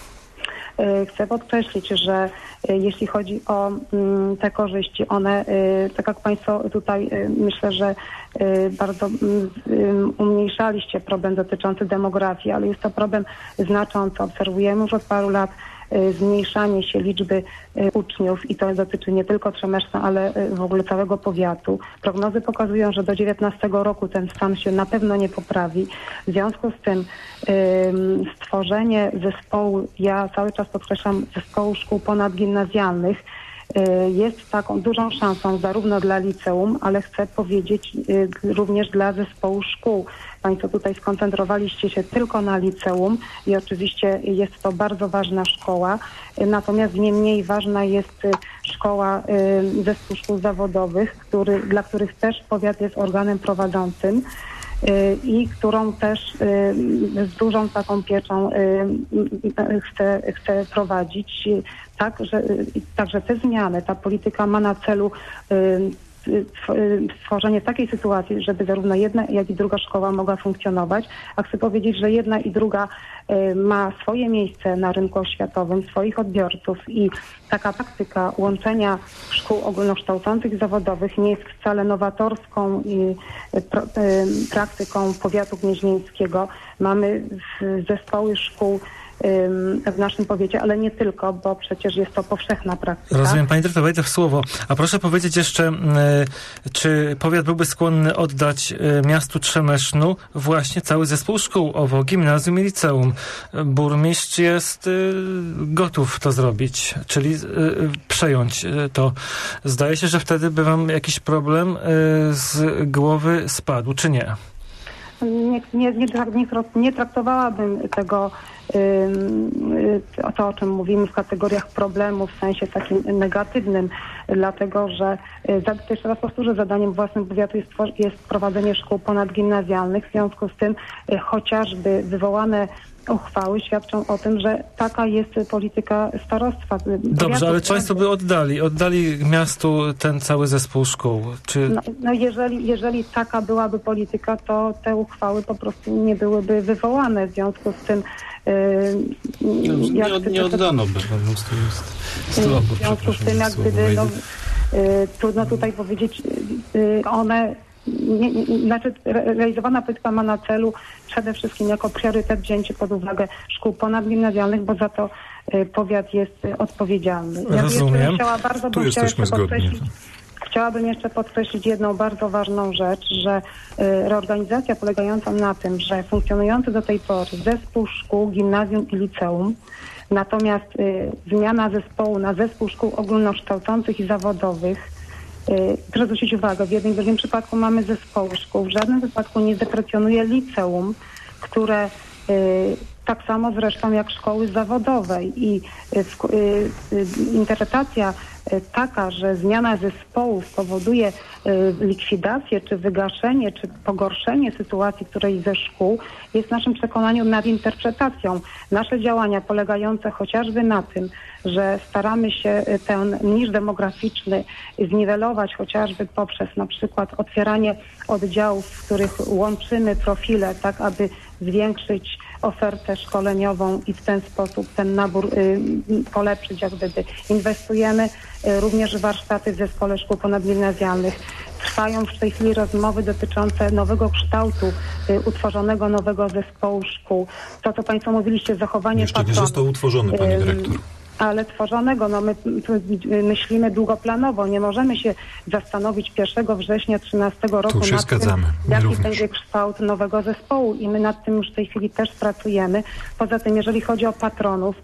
Y, chcę podkreślić, że y, jeśli chodzi o y, te korzyści, one, y, tak jak Państwo tutaj y, myślę, że y, bardzo y, y, umniejszaliście problem dotyczący demografii, ale jest to problem znaczący. Obserwujemy już od paru lat zmniejszanie się liczby uczniów i to dotyczy nie tylko Trzemeszna, ale w ogóle całego powiatu. Prognozy pokazują, że do dziewiętnastego roku ten stan się na pewno nie poprawi. W związku z tym stworzenie zespołu, ja cały czas podkreślam, zespołu szkół ponadgimnazjalnych jest taką dużą szansą zarówno dla liceum, ale chcę powiedzieć również dla zespołu szkół. Państwo tutaj skoncentrowaliście się tylko na liceum i oczywiście jest to bardzo ważna szkoła, natomiast nie mniej ważna jest szkoła, zespół szkół zawodowych, który, dla których też powiat jest organem prowadzącym i którą też z dużą taką pieczą chcę, chcę prowadzić. Tak, że, także te zmiany, ta polityka ma na celu stworzenie takiej sytuacji, żeby zarówno jedna, jak i druga szkoła mogła funkcjonować. A chcę powiedzieć, że jedna i druga ma swoje miejsce na rynku oświatowym, swoich odbiorców i taka praktyka łączenia szkół ogólnokształcących i zawodowych nie jest wcale nowatorską praktyką powiatu gnieźnieńskiego. Mamy zespoły szkół w naszym powiecie, ale nie tylko, bo przecież jest to powszechna praktyka. Rozumiem. Pani dyrektor, wejdę w słowo. A proszę powiedzieć jeszcze, czy powiat byłby skłonny oddać miastu Trzemesznu właśnie cały zespół szkół, owo gimnazjum i liceum? Burmistrz jest gotów to zrobić, czyli przejąć to. Zdaje się, że wtedy by wam jakiś problem z głowy spadł, czy nie? Nie, nie, nie, nie traktowałabym tego, to o czym mówimy w kategoriach problemu w sensie takim negatywnym, dlatego że, jeszcze raz powtórzę, zadaniem własnym powiatu jest, jest prowadzenie szkół ponadgimnazjalnych, w związku z tym chociażby wywołane uchwały świadczą o tym, że taka jest polityka starostwa. Dobrze, ale państwo by oddali, oddali miastu ten cały zespół szkół. Czy... No, no jeżeli, jeżeli taka byłaby polityka, to te uchwały po prostu nie byłyby wywołane. W związku z tym Yy, nie, od, nie oddano by, po prostu jest słabo, w związku z tym, jak gdyby, no, yy, trudno tutaj powiedzieć, yy, one Nie, nie, znaczy realizowana polityka ma na celu przede wszystkim jako priorytet wzięcie pod uwagę szkół ponadgimnazjalnych, bo za to y, powiat jest y, odpowiedzialny. Ja Rozumiem. Chciała bardzo, tu jesteśmy zgodni. Chciałabym jeszcze podkreślić jedną bardzo ważną rzecz, że y, reorganizacja polegająca na tym, że funkcjonujący do tej pory zespół szkół, gimnazjum i liceum, natomiast y, zmiana zespołu na zespół szkół ogólnokształcących i zawodowych. Proszę zwrócić uwagę, w jednym i drugim przypadku mamy zespoły szkół. W żadnym wypadku nie deprecjonuje liceum, które tak samo zresztą jak szkoły zawodowe i interpretacja taka, że zmiana zespołu spowoduje likwidację, czy wygaszenie, czy pogorszenie sytuacji którejś ze szkół, jest w naszym przekonaniu nadinterpretacją. Nasze działania polegające chociażby na tym, że staramy się ten niż demograficzny zniwelować chociażby poprzez na przykład otwieranie oddziałów, w których łączymy profile, tak aby zwiększyć ofertę szkoleniową i w ten sposób ten nabór y, polepszyć, jak gdyby. Inwestujemy y, również w warsztaty w Zespole Szkół Ponadgimnazjalnych. Trwają w tej chwili rozmowy dotyczące nowego kształtu y, utworzonego nowego zespołu szkół. To, co Państwo mówiliście, zachowanie Jeszcze patronów. nie został utworzony, Pani Dyrektor. Ale tworzonego, no my myślimy długoplanowo. Nie możemy się zastanowić pierwszego września trzynastego roku Tu się nad zgadzamy. tym, jaki również. będzie kształt nowego zespołu i my nad tym już w tej chwili też pracujemy. Poza tym, jeżeli chodzi o patronów,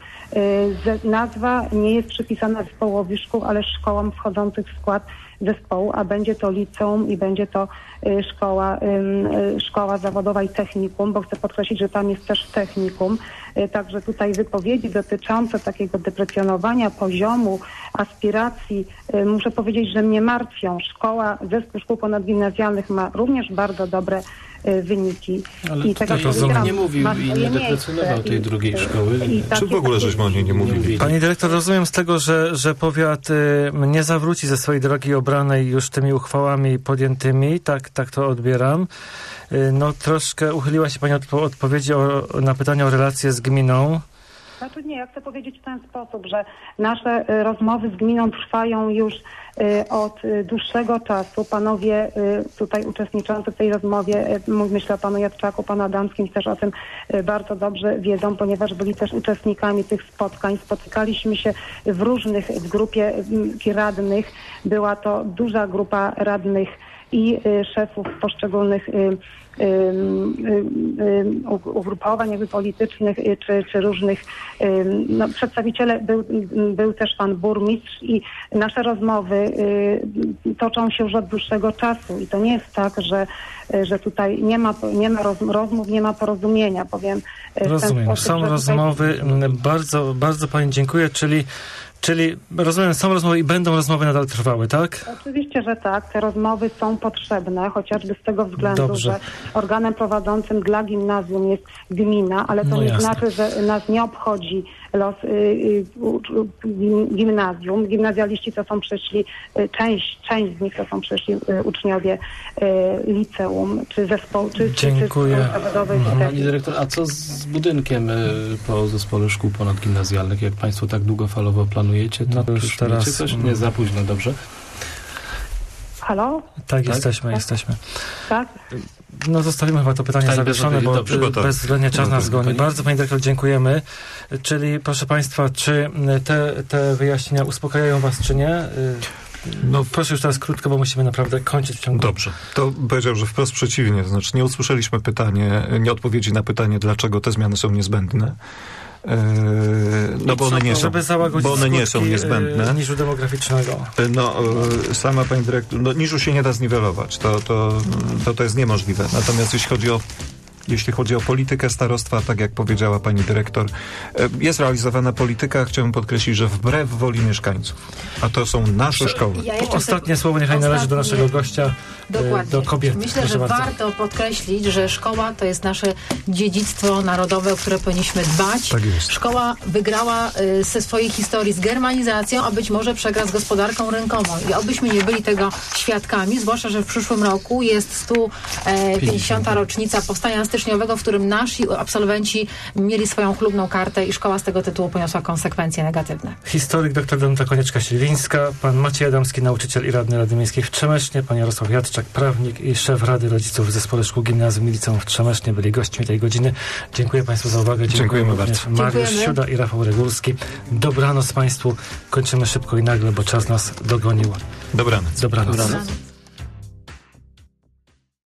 yy, nazwa nie jest przypisana zespołowi szkół, ale szkołom wchodzących w skład zespołu, a będzie to liceum i będzie to y, szkoła, y, szkoła zawodowa i technikum, bo chcę podkreślić, że tam jest też technikum. Y, także tutaj wypowiedzi dotyczące takiego deprecjonowania poziomu aspiracji, y, muszę powiedzieć, że mnie martwią. Szkoła, zespół szkół ponadgimnazjalnych ma również bardzo dobre y, wyniki. Ale I tutaj rozumiem, nie mówił i nie deprecjonował tej drugiej szkoły. Czy w ogóle żeśmy o niej nie mówili? Pani dyrektor, rozumiem z tego, że, że powiat y, nie zawróci ze swojej drogi obranej już tymi uchwałami podjętymi, tak, tak to odbieram. Y, no troszkę uchyliła się Pani od odpowiedzi o, na pytanie o relacje z gminą. Znaczy nie, ja chcę powiedzieć w ten sposób, że nasze y, rozmowy z gminą trwają już y, od y, dłuższego czasu. Panowie y, tutaj uczestniczący w tej rozmowie, y, myślę o panu Jadczaku, panu Adamskim też o tym y, bardzo dobrze wiedzą, ponieważ byli też uczestnikami tych spotkań. Spotykaliśmy się w różnych, w grupie y, radnych. Była to duża grupa radnych i y, szefów poszczególnych y, y, y, y, ugrupowań jakby politycznych y, czy, czy różnych y, no, przedstawiciele, był, był też pan burmistrz i nasze rozmowy y, toczą się już od dłuższego czasu i to nie jest tak, że, że tutaj nie ma, nie ma roz, rozmów, nie ma porozumienia, powiem. Rozumiem, sposób, są rozmowy, tutaj... bardzo, bardzo Pani dziękuję, czyli Czyli, rozumiem, są rozmowy i będą rozmowy nadal trwały, tak? Oczywiście, że tak. Te rozmowy są potrzebne, chociażby z tego względu, Dobrze. że organem prowadzącym dla gimnazjum jest gmina, ale to No nie jasne. znaczy, że nas nie obchodzi los y, y, y, gimnazjum. Gimnazjaliści to są przyszli, y, część, część z nich to są przyszli y, uczniowie y, liceum, czy zespołu, czy, Dziękuję. czy, czy zawodowych. Pani dyrektor, a co z budynkiem y, po Zespole Szkół Ponadgimnazjalnych? Jak Państwo tak długofalowo planujecie, to, No to już już teraz- wiecie coś? Nie za późno, dobrze? Halo? Tak, Tak? jesteśmy, Tak. jesteśmy. Tak? No zostawimy chyba to pytanie Tak, zawieszone, bez bo odpowiedzi. Dobrze, gotowe. bezwzględnie czas No, nas to goni. pani- Bardzo Pani dyrektor dziękujemy. Czyli proszę Państwa, czy te, te wyjaśnienia uspokajają Was, czy nie? No proszę już teraz krótko, bo musimy naprawdę kończyć w ciągu... Dobrze. To powiedział, że wprost przeciwnie. To znaczy nie usłyszeliśmy pytanie, nie odpowiedzi na pytanie, dlaczego te zmiany są niezbędne. Yy, no bo one nie są, Żeby załagodzić bo one nie są skutki, niezbędne. yy, niżu demograficznego. No, y, sama pani dyrektor, no niżu się nie da zniwelować, to, to, to, to jest niemożliwe. Natomiast jeśli chodzi o Jeśli chodzi o politykę starostwa, tak jak powiedziała pani dyrektor, y, jest realizowana polityka, chciałbym podkreślić, że wbrew woli mieszkańców. A to są nasze szkoły. Ja jeszcze Ostatnie chcę- słowo niechaj należy do ostatnie- naszego gościa, yy, Dokładnie. do kobiety. Myślę, Proszę że bardzo. warto podkreślić, że szkoła to jest nasze dziedzictwo narodowe, o które powinniśmy dbać. Tak jest. Szkoła wygrała y, ze swojej historii z germanizacją, a być może przegra z gospodarką rynkową. I obyśmy nie byli tego świadkami, zwłaszcza, że w przyszłym roku jest stu pięćdziesiąta rocznica powstania styczniowego, w którym nasi absolwenci mieli swoją chlubną kartę i szkoła z tego tytułu poniosła konsekwencje negatywne. Historyk dr Danuta Konieczka-Śliwińska, pan Maciej Adamski, nauczyciel i radny Rady Miejskiej w Trzemesznie, pan Jarosław Jadczak, prawnik i szef Rady Rodziców w Zespole Szkół Gimnazjum i Liceum w Trzemesznie byli gośćmi tej godziny. Dziękuję Państwu za uwagę. Dziękujemy również bardzo. Mariusz Dziękujemy. Siuda i Rafał Regulski. Dobranoc Państwu. Kończymy szybko i nagle, bo czas nas dogonił. Dobranoc. Dobranoc. Dobranoc.